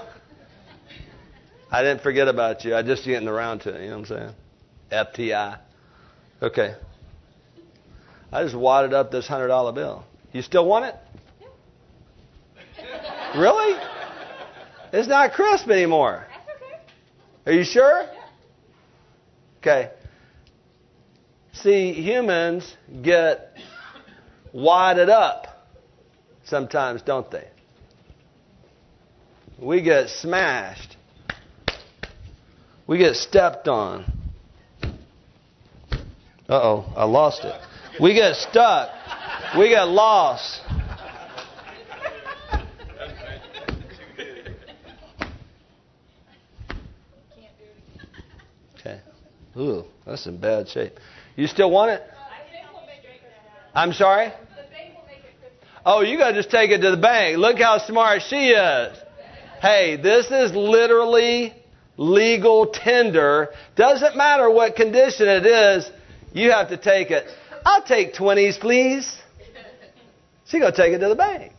I didn't forget about you. I just getting around to it. You know what I'm saying? F T I. Okay. I just wadded up this hundred dollar bill. You still want it? Really? It's not crisp anymore. That's okay. Are you sure? Okay. See, humans get wadded up sometimes, don't they? We get smashed. We get stepped on. Uh-oh, I lost it. We get stuck. We get lost. Okay. Ooh, that's in bad shape. You still want it? I'm sorry? Oh, you got to just take it to the bank. Look how smart she is. Hey, this is literally legal tender. Doesn't matter what condition it is, you have to take it. I'll take twenties, please. She's going to take it to the bank.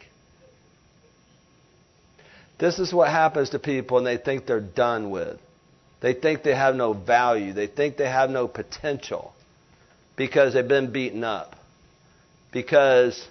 This is what happens to people and they think they're done with. They think they have no value. They think they have no potential because they've been beaten up. Because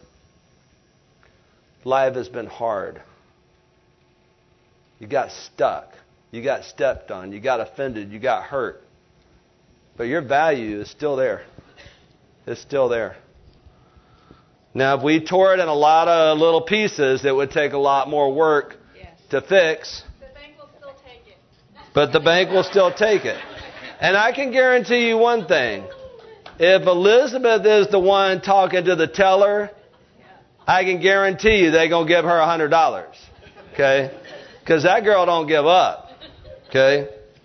life has been hard. You got stuck. You got stepped on. You got offended. You got hurt. But your value is still there. It's still there. Now, if we tore it in a lot of little pieces, it would take a lot more work Yes. to fix. The bank will still take it. But the bank will still take it. And I can guarantee you one thing. If Elizabeth is the one talking to the teller, I can guarantee you they're going to give her one hundred dollars. Okay? Because that girl don't give up. Okay?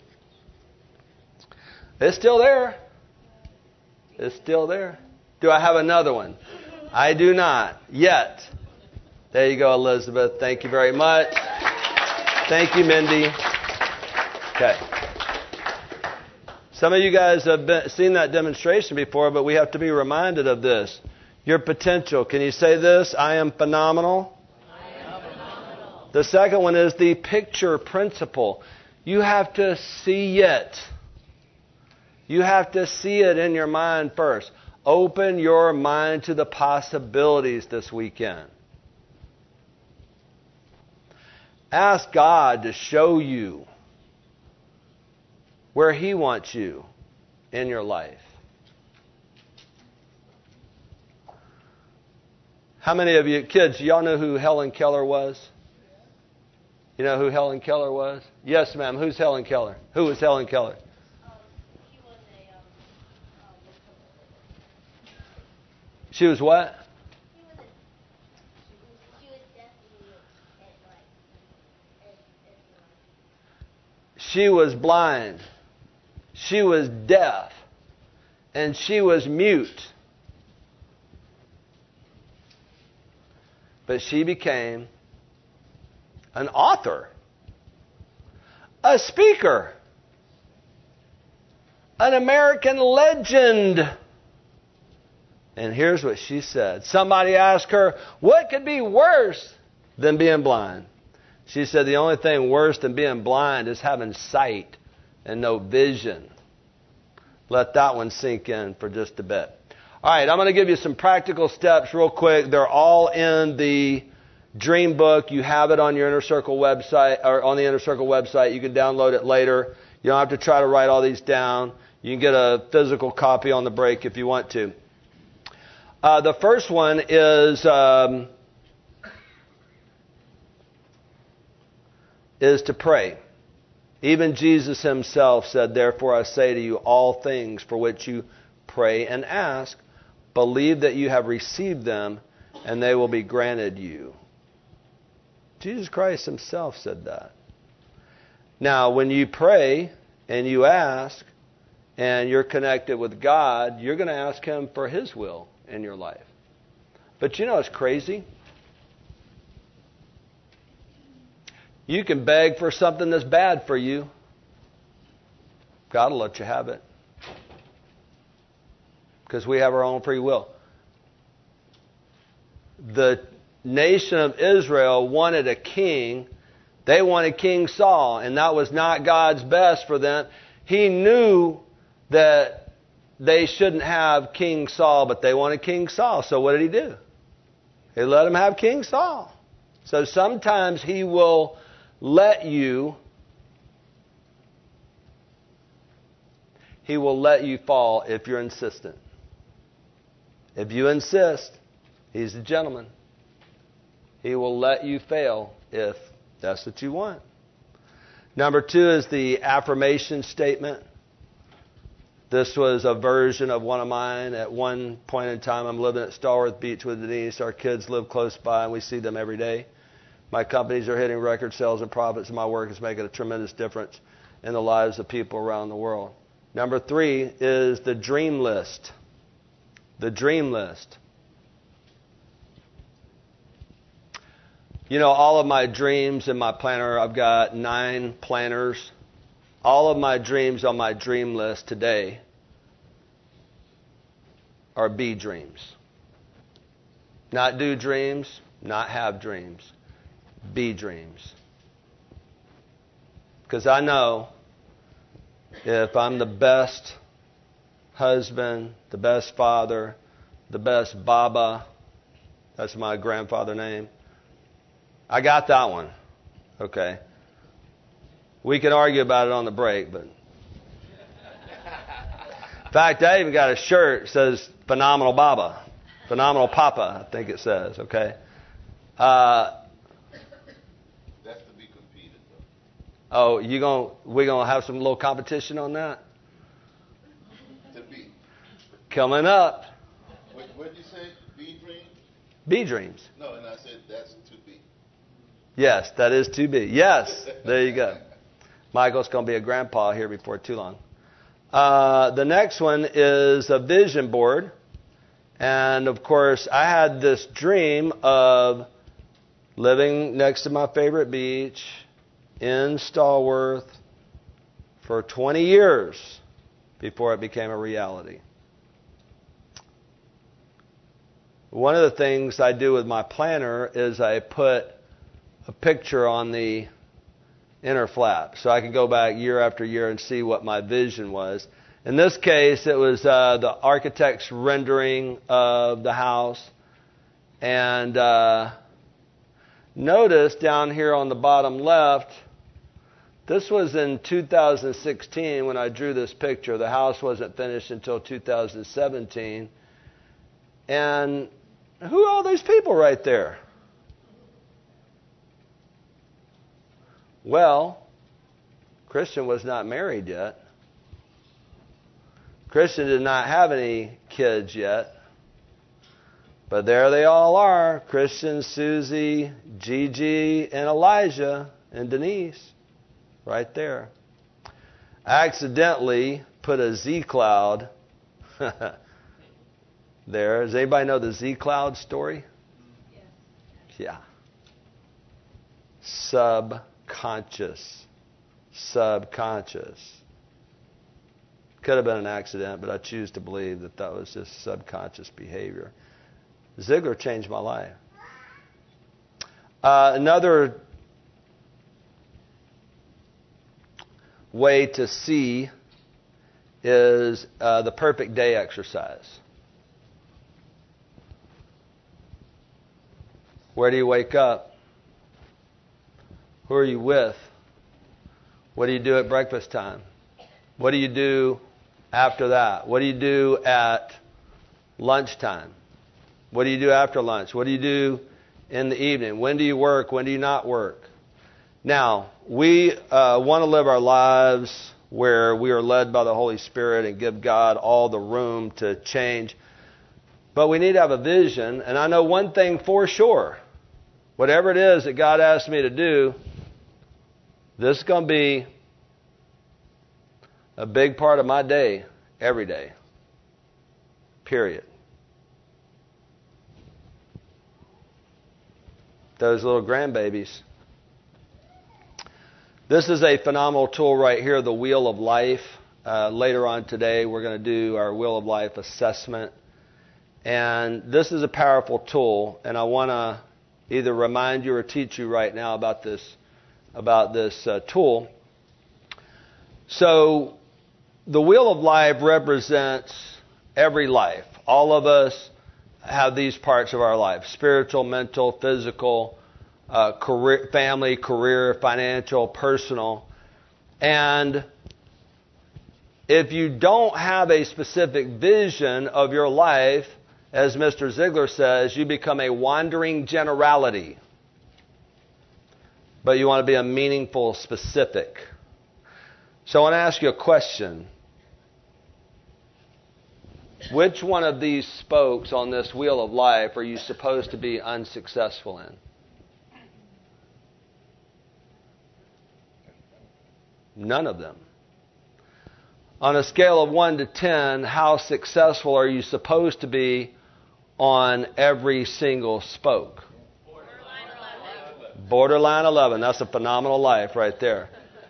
It's still there. It's still there. Do I have another one? I do not. Yet. There you go, Elizabeth. Thank you very much. Thank you, Mindy. Okay. Some of you guys have been, seen that demonstration before, but we have to be reminded of this. Your potential. Can you say this? I am phenomenal. I am phenomenal. The second one is the picture principle. You have to see it. You have to see it in your mind first. Open your mind to the possibilities this weekend. Ask God to show you where He wants you in your life. How many of you kids, y'all know who Helen Keller was? You know who Helen Keller was? Yes, ma'am. Who's Helen Keller? Who was Helen Keller? Um, he was a, um, um, She was what? he was a, she was definitely at, like, at, at, like, She was blind. She was deaf. And she was mute. But she became an author, a speaker, an American legend. And here's what she said. Somebody asked her, what could be worse than being blind? She said, the only thing worse than being blind is having sight and no vision. Let that one sink in for just a bit. All right, I'm going to give you some practical steps real quick. They're all in the Dream Book. You have it on your Inner Circle website, or on the Inner Circle website. You can download it later. You don't have to try to write all these down. You can get a physical copy on the break if you want to. Uh, the first one is um, is to pray. Even Jesus Himself said, therefore I say to you, all things for which you pray and ask, believe that you have received them, and they will be granted you. Jesus Christ Himself said that. Now, when you pray and you ask, and you're connected with God, you're going to ask Him for His will in your life. But you know it's crazy? You can beg for something that's bad for you. God will let you have it. Because we have our own free will. The nation of Israel wanted a king. They wanted King Saul, and that was not God's best for them. He knew that they shouldn't have King Saul, but they wanted King Saul. So what did He do? He let him have King Saul. So sometimes He will let you, He will let you fall if you're insistent. If you insist, He's a gentleman. He will let you fail if that's what you want. Number two is the affirmation statement. This was a version of one of mine. At one point in time, I'm living at Starworth Beach with Denise. Our kids live close by, and we see them every day. My companies are hitting record sales and profits, and my work is making a tremendous difference in the lives of people around the world. Number three is the dream list. The dream list. You know, all of my dreams in my planner, I've got nine planners. All of my dreams on my dream list today are be dreams. Not do dreams, not have dreams. Be dreams. Because I know if I'm the best husband, the best father, the best Baba, that's my grandfather name, I got that one. Okay. We can argue about it on the break, but in fact, I even got a shirt that says Phenomenal Baba. Phenomenal Papa, I think it says, okay? Uh, That's to be competed, though. oh, you gonna we gonna have some little competition on that? To be. Coming up. What what did you say? Be dream? Be dreams. No, and I said that's to be. Yes, that is to be. Yes, there you go. Michael's going to be a grandpa here before too long. Uh, the next one is a vision board. And, of course, I had this dream of living next to my favorite beach in Stallworth for twenty years before it became a reality. One of the things I do with my planner is I put a picture on the inner flap so I can go back year after year and see what my vision was. In this case, it was uh, the architect's rendering of the house. And uh, Notice down here on the bottom left, this was in two thousand sixteen when I drew this picture. The house wasn't finished until two thousand seventeen. And who are all these people right there? Well, Christian was not married yet. Christian did not have any kids yet. But there they all are, Christian, Susie, Gigi, and Elijah, and Denise, right there. I accidentally put a Z cloud there. Does anybody know the Z cloud story? Yes. Yeah. Subconscious. Subconscious. Could have been an accident, but I choose to believe that that was just subconscious behavior. Ziegler changed my life. Uh, another way to see is uh, the perfect day exercise. Where do you wake up? Who are you with? What do you do at breakfast time? What do you do after that? What do you do at lunchtime? What do you do after lunch? What do you do in the evening? When do you work? When do you not work? Now, we uh, want to live our lives where we are led by the Holy Spirit and give God all the room to change. But we need to have a vision. And I know one thing for sure. Whatever it is that God asks me to do, this is going to be a big part of my day, every day. Period. Those little grandbabies. This is a phenomenal tool right here, the Wheel of Life. Uh, later on today, we're going to do our Wheel of Life assessment. And this is a powerful tool, and I want to either remind you or teach you right now about this, about this uh, tool. So, the Wheel of Life represents every life. All of us have these parts of our life: spiritual, mental, physical, uh, career, family, career, financial, personal. And if you don't have a specific vision of your life, as Mister Ziegler says, you become a wandering generality. But you want to be a meaningful specific. So I want to ask you a question. Which one of these spokes on this wheel of life are you supposed to be unsuccessful in? None of them. On a scale of one to ten, how successful are you supposed to be on every single spoke? Borderline eleven. Borderline eleven. That's a phenomenal life right there.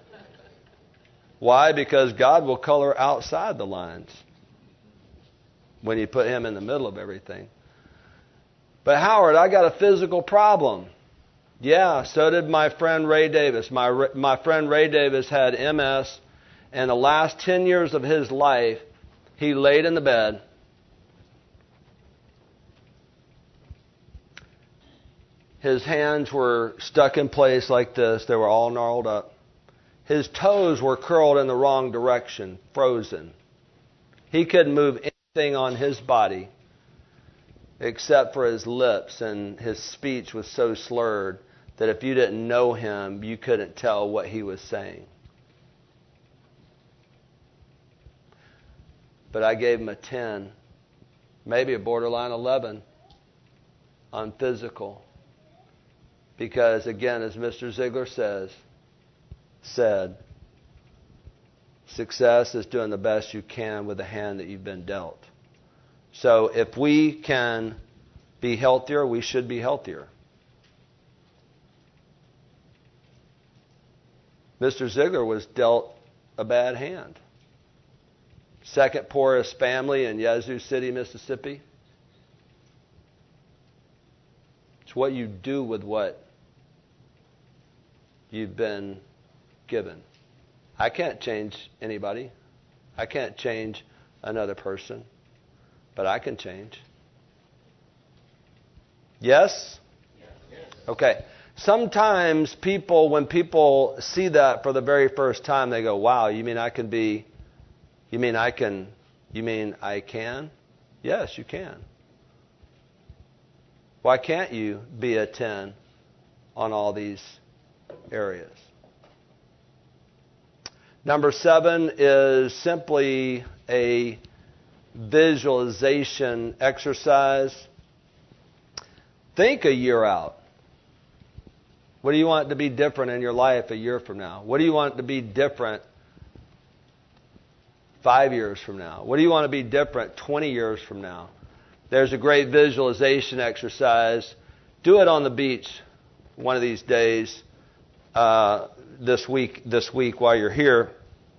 Why? Because God will color outside the lines when you put Him in the middle of everything. But Howard, I got a physical problem. Yeah, so did my friend Ray Davis. My, my friend Ray Davis had M S, and the last ten years of his life, he laid in the bed. His hands were stuck in place like this. They were all gnarled up. His toes were curled in the wrong direction, frozen. He couldn't move anything on his body except for his lips, and his speech was so slurred that if you didn't know him, you couldn't tell what he was saying. But I gave him a ten, maybe a borderline eleven on physical. Because again, as Mister Ziegler says, said, success is doing the best you can with the hand that you've been dealt. So if we can be healthier, we should be healthier. Mister Ziegler was dealt a bad hand. Second poorest family in Yazoo City, Mississippi. It's what you do with what you've been given. I can't change anybody. I can't change another person. But I can change. Yes? Okay. Sometimes people, when people see that for the very first time, they go, wow, you mean I can be, you mean I can, you mean I can? Yes, you can. Why can't you be a ten on all these areas? Number seven is simply a visualization exercise. Think a year out. What do you want to be different in your life a year from now? What do you want to be different five years from now? What do you want to be different twenty years from now? There's a great visualization exercise. Do it on the beach one of these days, uh, this week, this week while you're here.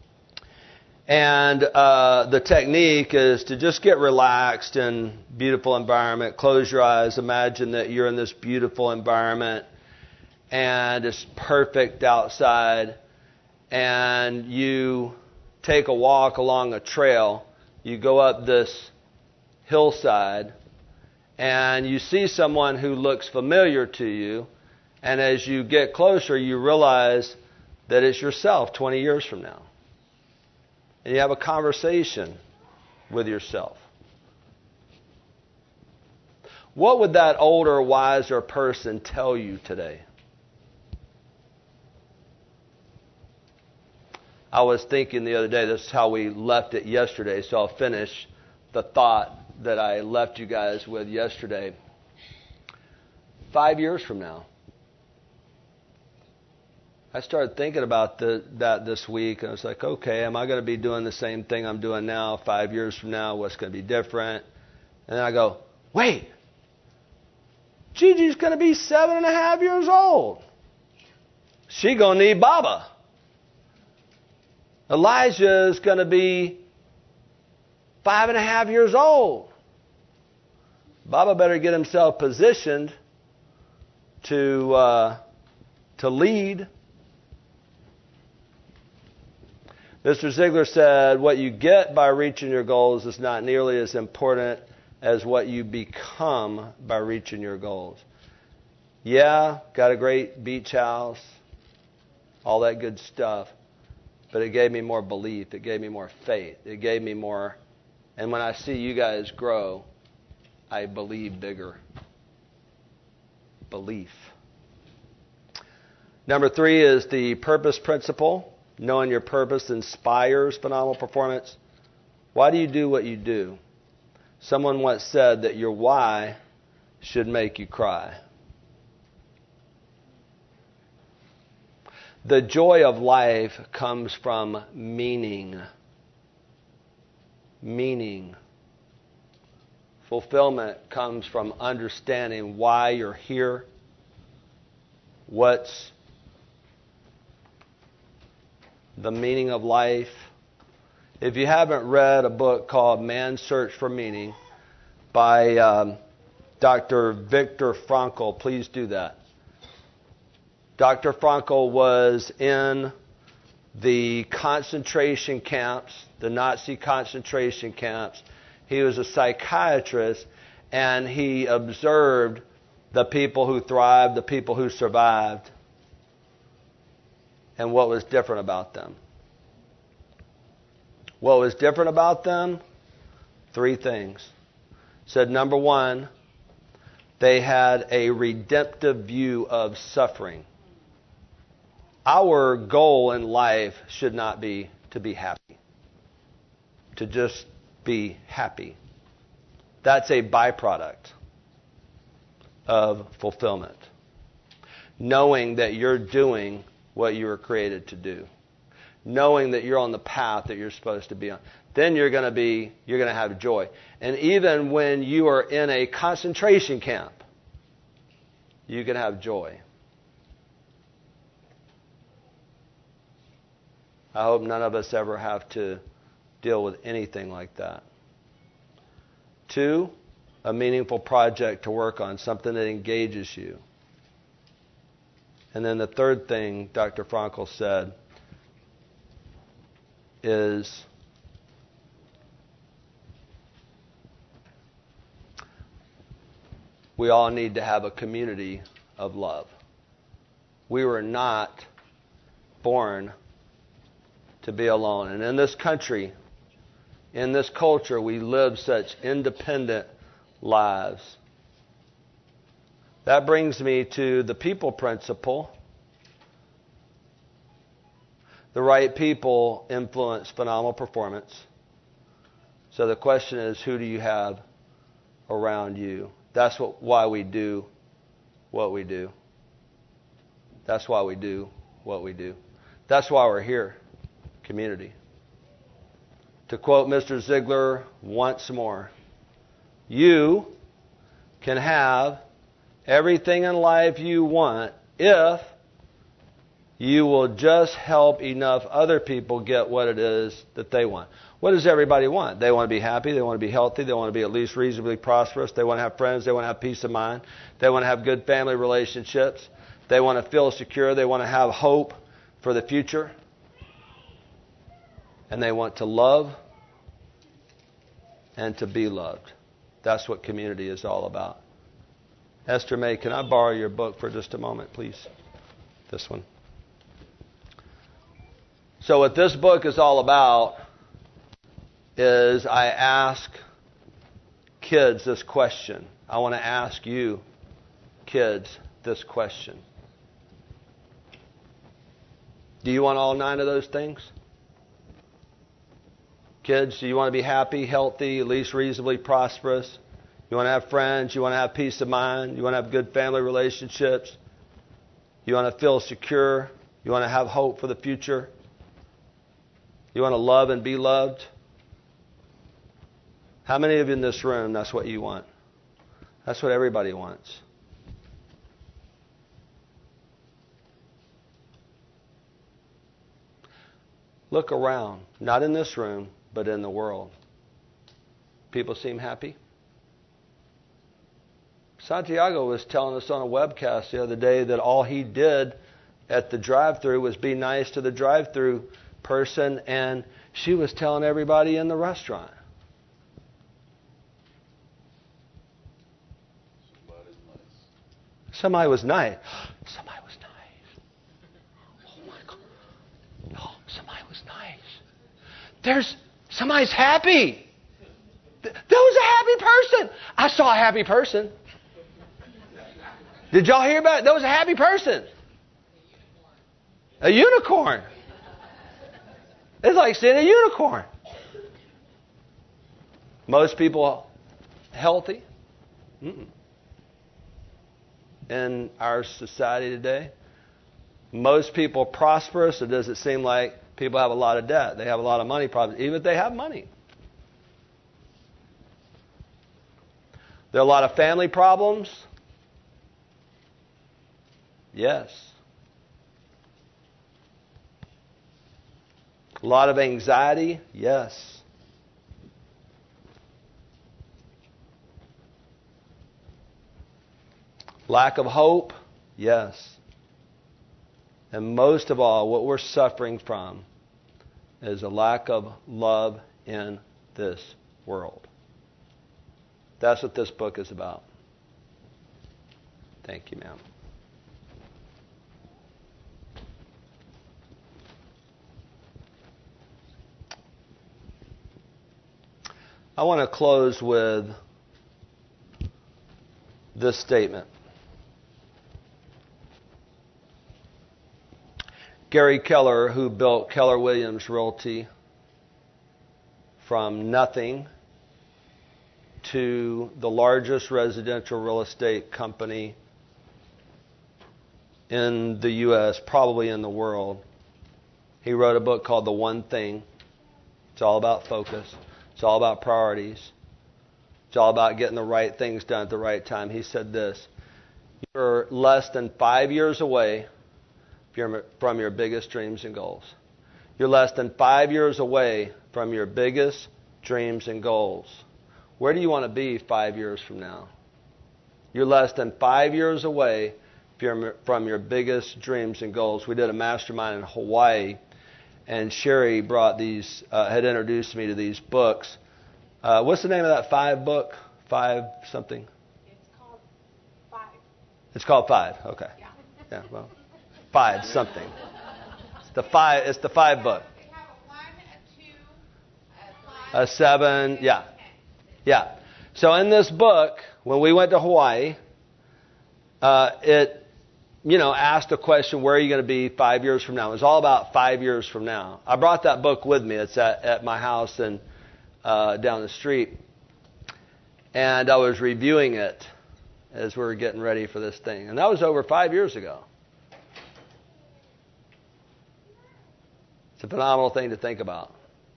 And uh, the technique is to just get relaxed in beautiful environment. Close your eyes. Imagine that you're in this beautiful environment and it's perfect outside. And you take a walk along a trail. You go up this hillside and you see someone who looks familiar to you. And as you get closer, you realize that it's yourself twenty years from now. And you have a conversation with yourself. What would that older, wiser person tell you today? I was thinking the other day, this is how we left it yesterday, so I'll finish the thought that I left you guys with yesterday. Five years from now. I started thinking about the, that this week, and I was like, okay, am I going to be doing the same thing I'm doing now five years from now? What's going to be different? And then I go, wait, Gigi's going to be seven and a half years old. She going to need Baba. Elijah is going to be five and a half years old. Baba better get himself positioned to uh, to lead. Mister Ziegler said, what you get by reaching your goals is not nearly as important as what you become by reaching your goals. Yeah, got a great beach house, all that good stuff. But it gave me more belief. It gave me more faith. It gave me more. And when I see you guys grow, I believe bigger. Belief. Number three is the purpose principle. Knowing your purpose inspires phenomenal performance. Why do you do what you do? Someone once said that your why should make you cry. The joy of life comes from meaning. Meaning. Fulfillment comes from understanding why you're here, what's the meaning of life. If you haven't read a book called Man's Search for Meaning by um, Doctor Viktor Frankl, please do that. Doctor Frankl was in the concentration camps, the Nazi concentration camps. He was a psychiatrist, and he observed the people who thrived, the people who survived, and what was different about them. What was different about them? Three things. Said number one, they had a redemptive view of suffering. Our goal in life should not be to be happy, to just be happy. That's a byproduct of fulfillment. Knowing that you're doing what you were created to do. Knowing that you're on the path that you're supposed to be on. Then you're going to be, you're going to have joy. And even when you are in a concentration camp, you can have joy. I hope none of us ever have to deal with anything like that. Two, a meaningful project to work on, something that engages you. And then the third thing Doctor Frankl said is we all need to have a community of love. We were not born to be alone. And in this country, in this culture, we live such independent lives. That brings me to the people principle. The right people influence phenomenal performance. So the question is, who do you have around you? That's what, why we do what we do. That's why we do what we do. That's why we're here, community. To quote Mister Ziegler once more, you can have everything in life you want if you will just help enough other people get what it is that they want. What does everybody want? They want to be happy. They want to be healthy. They want to be at least reasonably prosperous. They want to have friends. They want to have peace of mind. They want to have good family relationships. They want to feel secure. They want to have hope for the future. And they want to love and to be loved. That's what community is all about. Esther May, can I borrow your book for just a moment, please? This one. So what this book is all about is I ask kids this question. I want to ask you, kids, this question. Do you want all nine of those things? Kids, do you want to be happy, healthy, at least reasonably prosperous? You want to have friends? You want to have peace of mind? You want to have good family relationships? You want to feel secure? You want to have hope for the future? You want to love and be loved? How many of you in this room, that's what you want? That's what everybody wants. Look around, not in this room, but in the world. People seem happy. Santiago was telling us on a webcast the other day that all he did at the drive-thru was be nice to the drive-thru person, and she was telling everybody in the restaurant. Somebody was nice. Somebody was nice. Oh my God. Oh, somebody was nice. There's somebody's happy. That was a happy person. I saw a happy person. Did y'all hear about it? That was a happy person. A unicorn. It's like seeing a unicorn. Most people healthy. Mm-mm. In our society today, most people prosperous. It doesn't seem like people have a lot of debt. They have a lot of money problems, even if they have money. There are a lot of family problems. Yes. A lot of anxiety. Yes. Lack of hope. Yes. And most of all, what we're suffering from is a lack of love in this world. That's what this book is about. Thank you, ma'am. I want to close with this statement. Gary Keller, who built Keller Williams Realty from nothing to the largest residential real estate company in the U S, probably in the world. He wrote a book called The One Thing. It's all about focus. It's all about priorities. It's all about getting the right things done at the right time. He said this: you're less than five years away from your biggest dreams and goals. You're less than five years away from your biggest dreams and goals. Where do you want to be five years from now? You're less than five years away from your biggest dreams and goals. We did a mastermind in Hawaii, and Sherry brought these, uh, had introduced me to these books. Uh, what's the name of that five book? Five something? It's called Five. It's called Five. Okay. Yeah. Yeah. Well, five something. It's the five. It's the five book. We have a one, a two, a five. A seven. Yeah, yeah. So in this book, when we went to Hawaii, uh, it, you know, asked a question: where are you going to be five years from now? It was all about five years from now. I brought that book with me. It's at, at my house and uh, down the street, and I was reviewing it as we were getting ready for this thing, and that was over five years ago. It's a phenomenal thing to think about,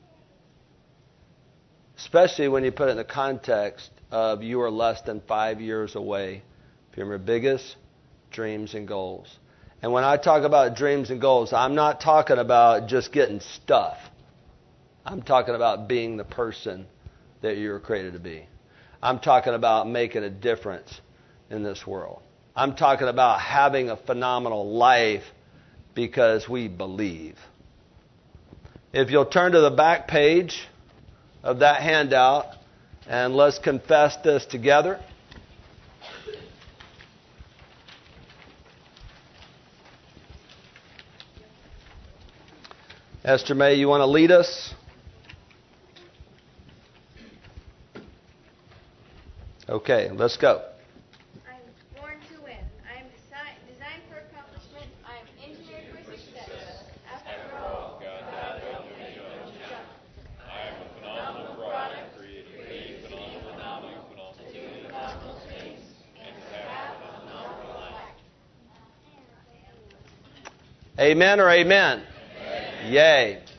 especially when you put it in the context of you are less than five years away from your biggest dreams and goals. And when I talk about dreams and goals, I'm not talking about just getting stuff. I'm talking about being the person that you were created to be. I'm talking about making a difference in this world. I'm talking about having a phenomenal life because we believe. If you'll turn to the back page of that handout and let's confess this together. Esther May, you want to lead us? Okay, let's go. I'm born to win. I'm desi- designed for accomplishment. I'm engineered for success. After all, God has helped me to jump. I am a phenomenal product creating a phenomenal opportunity to accomplish things and to have a phenomenal life. Amen or amen? Amen. Yay.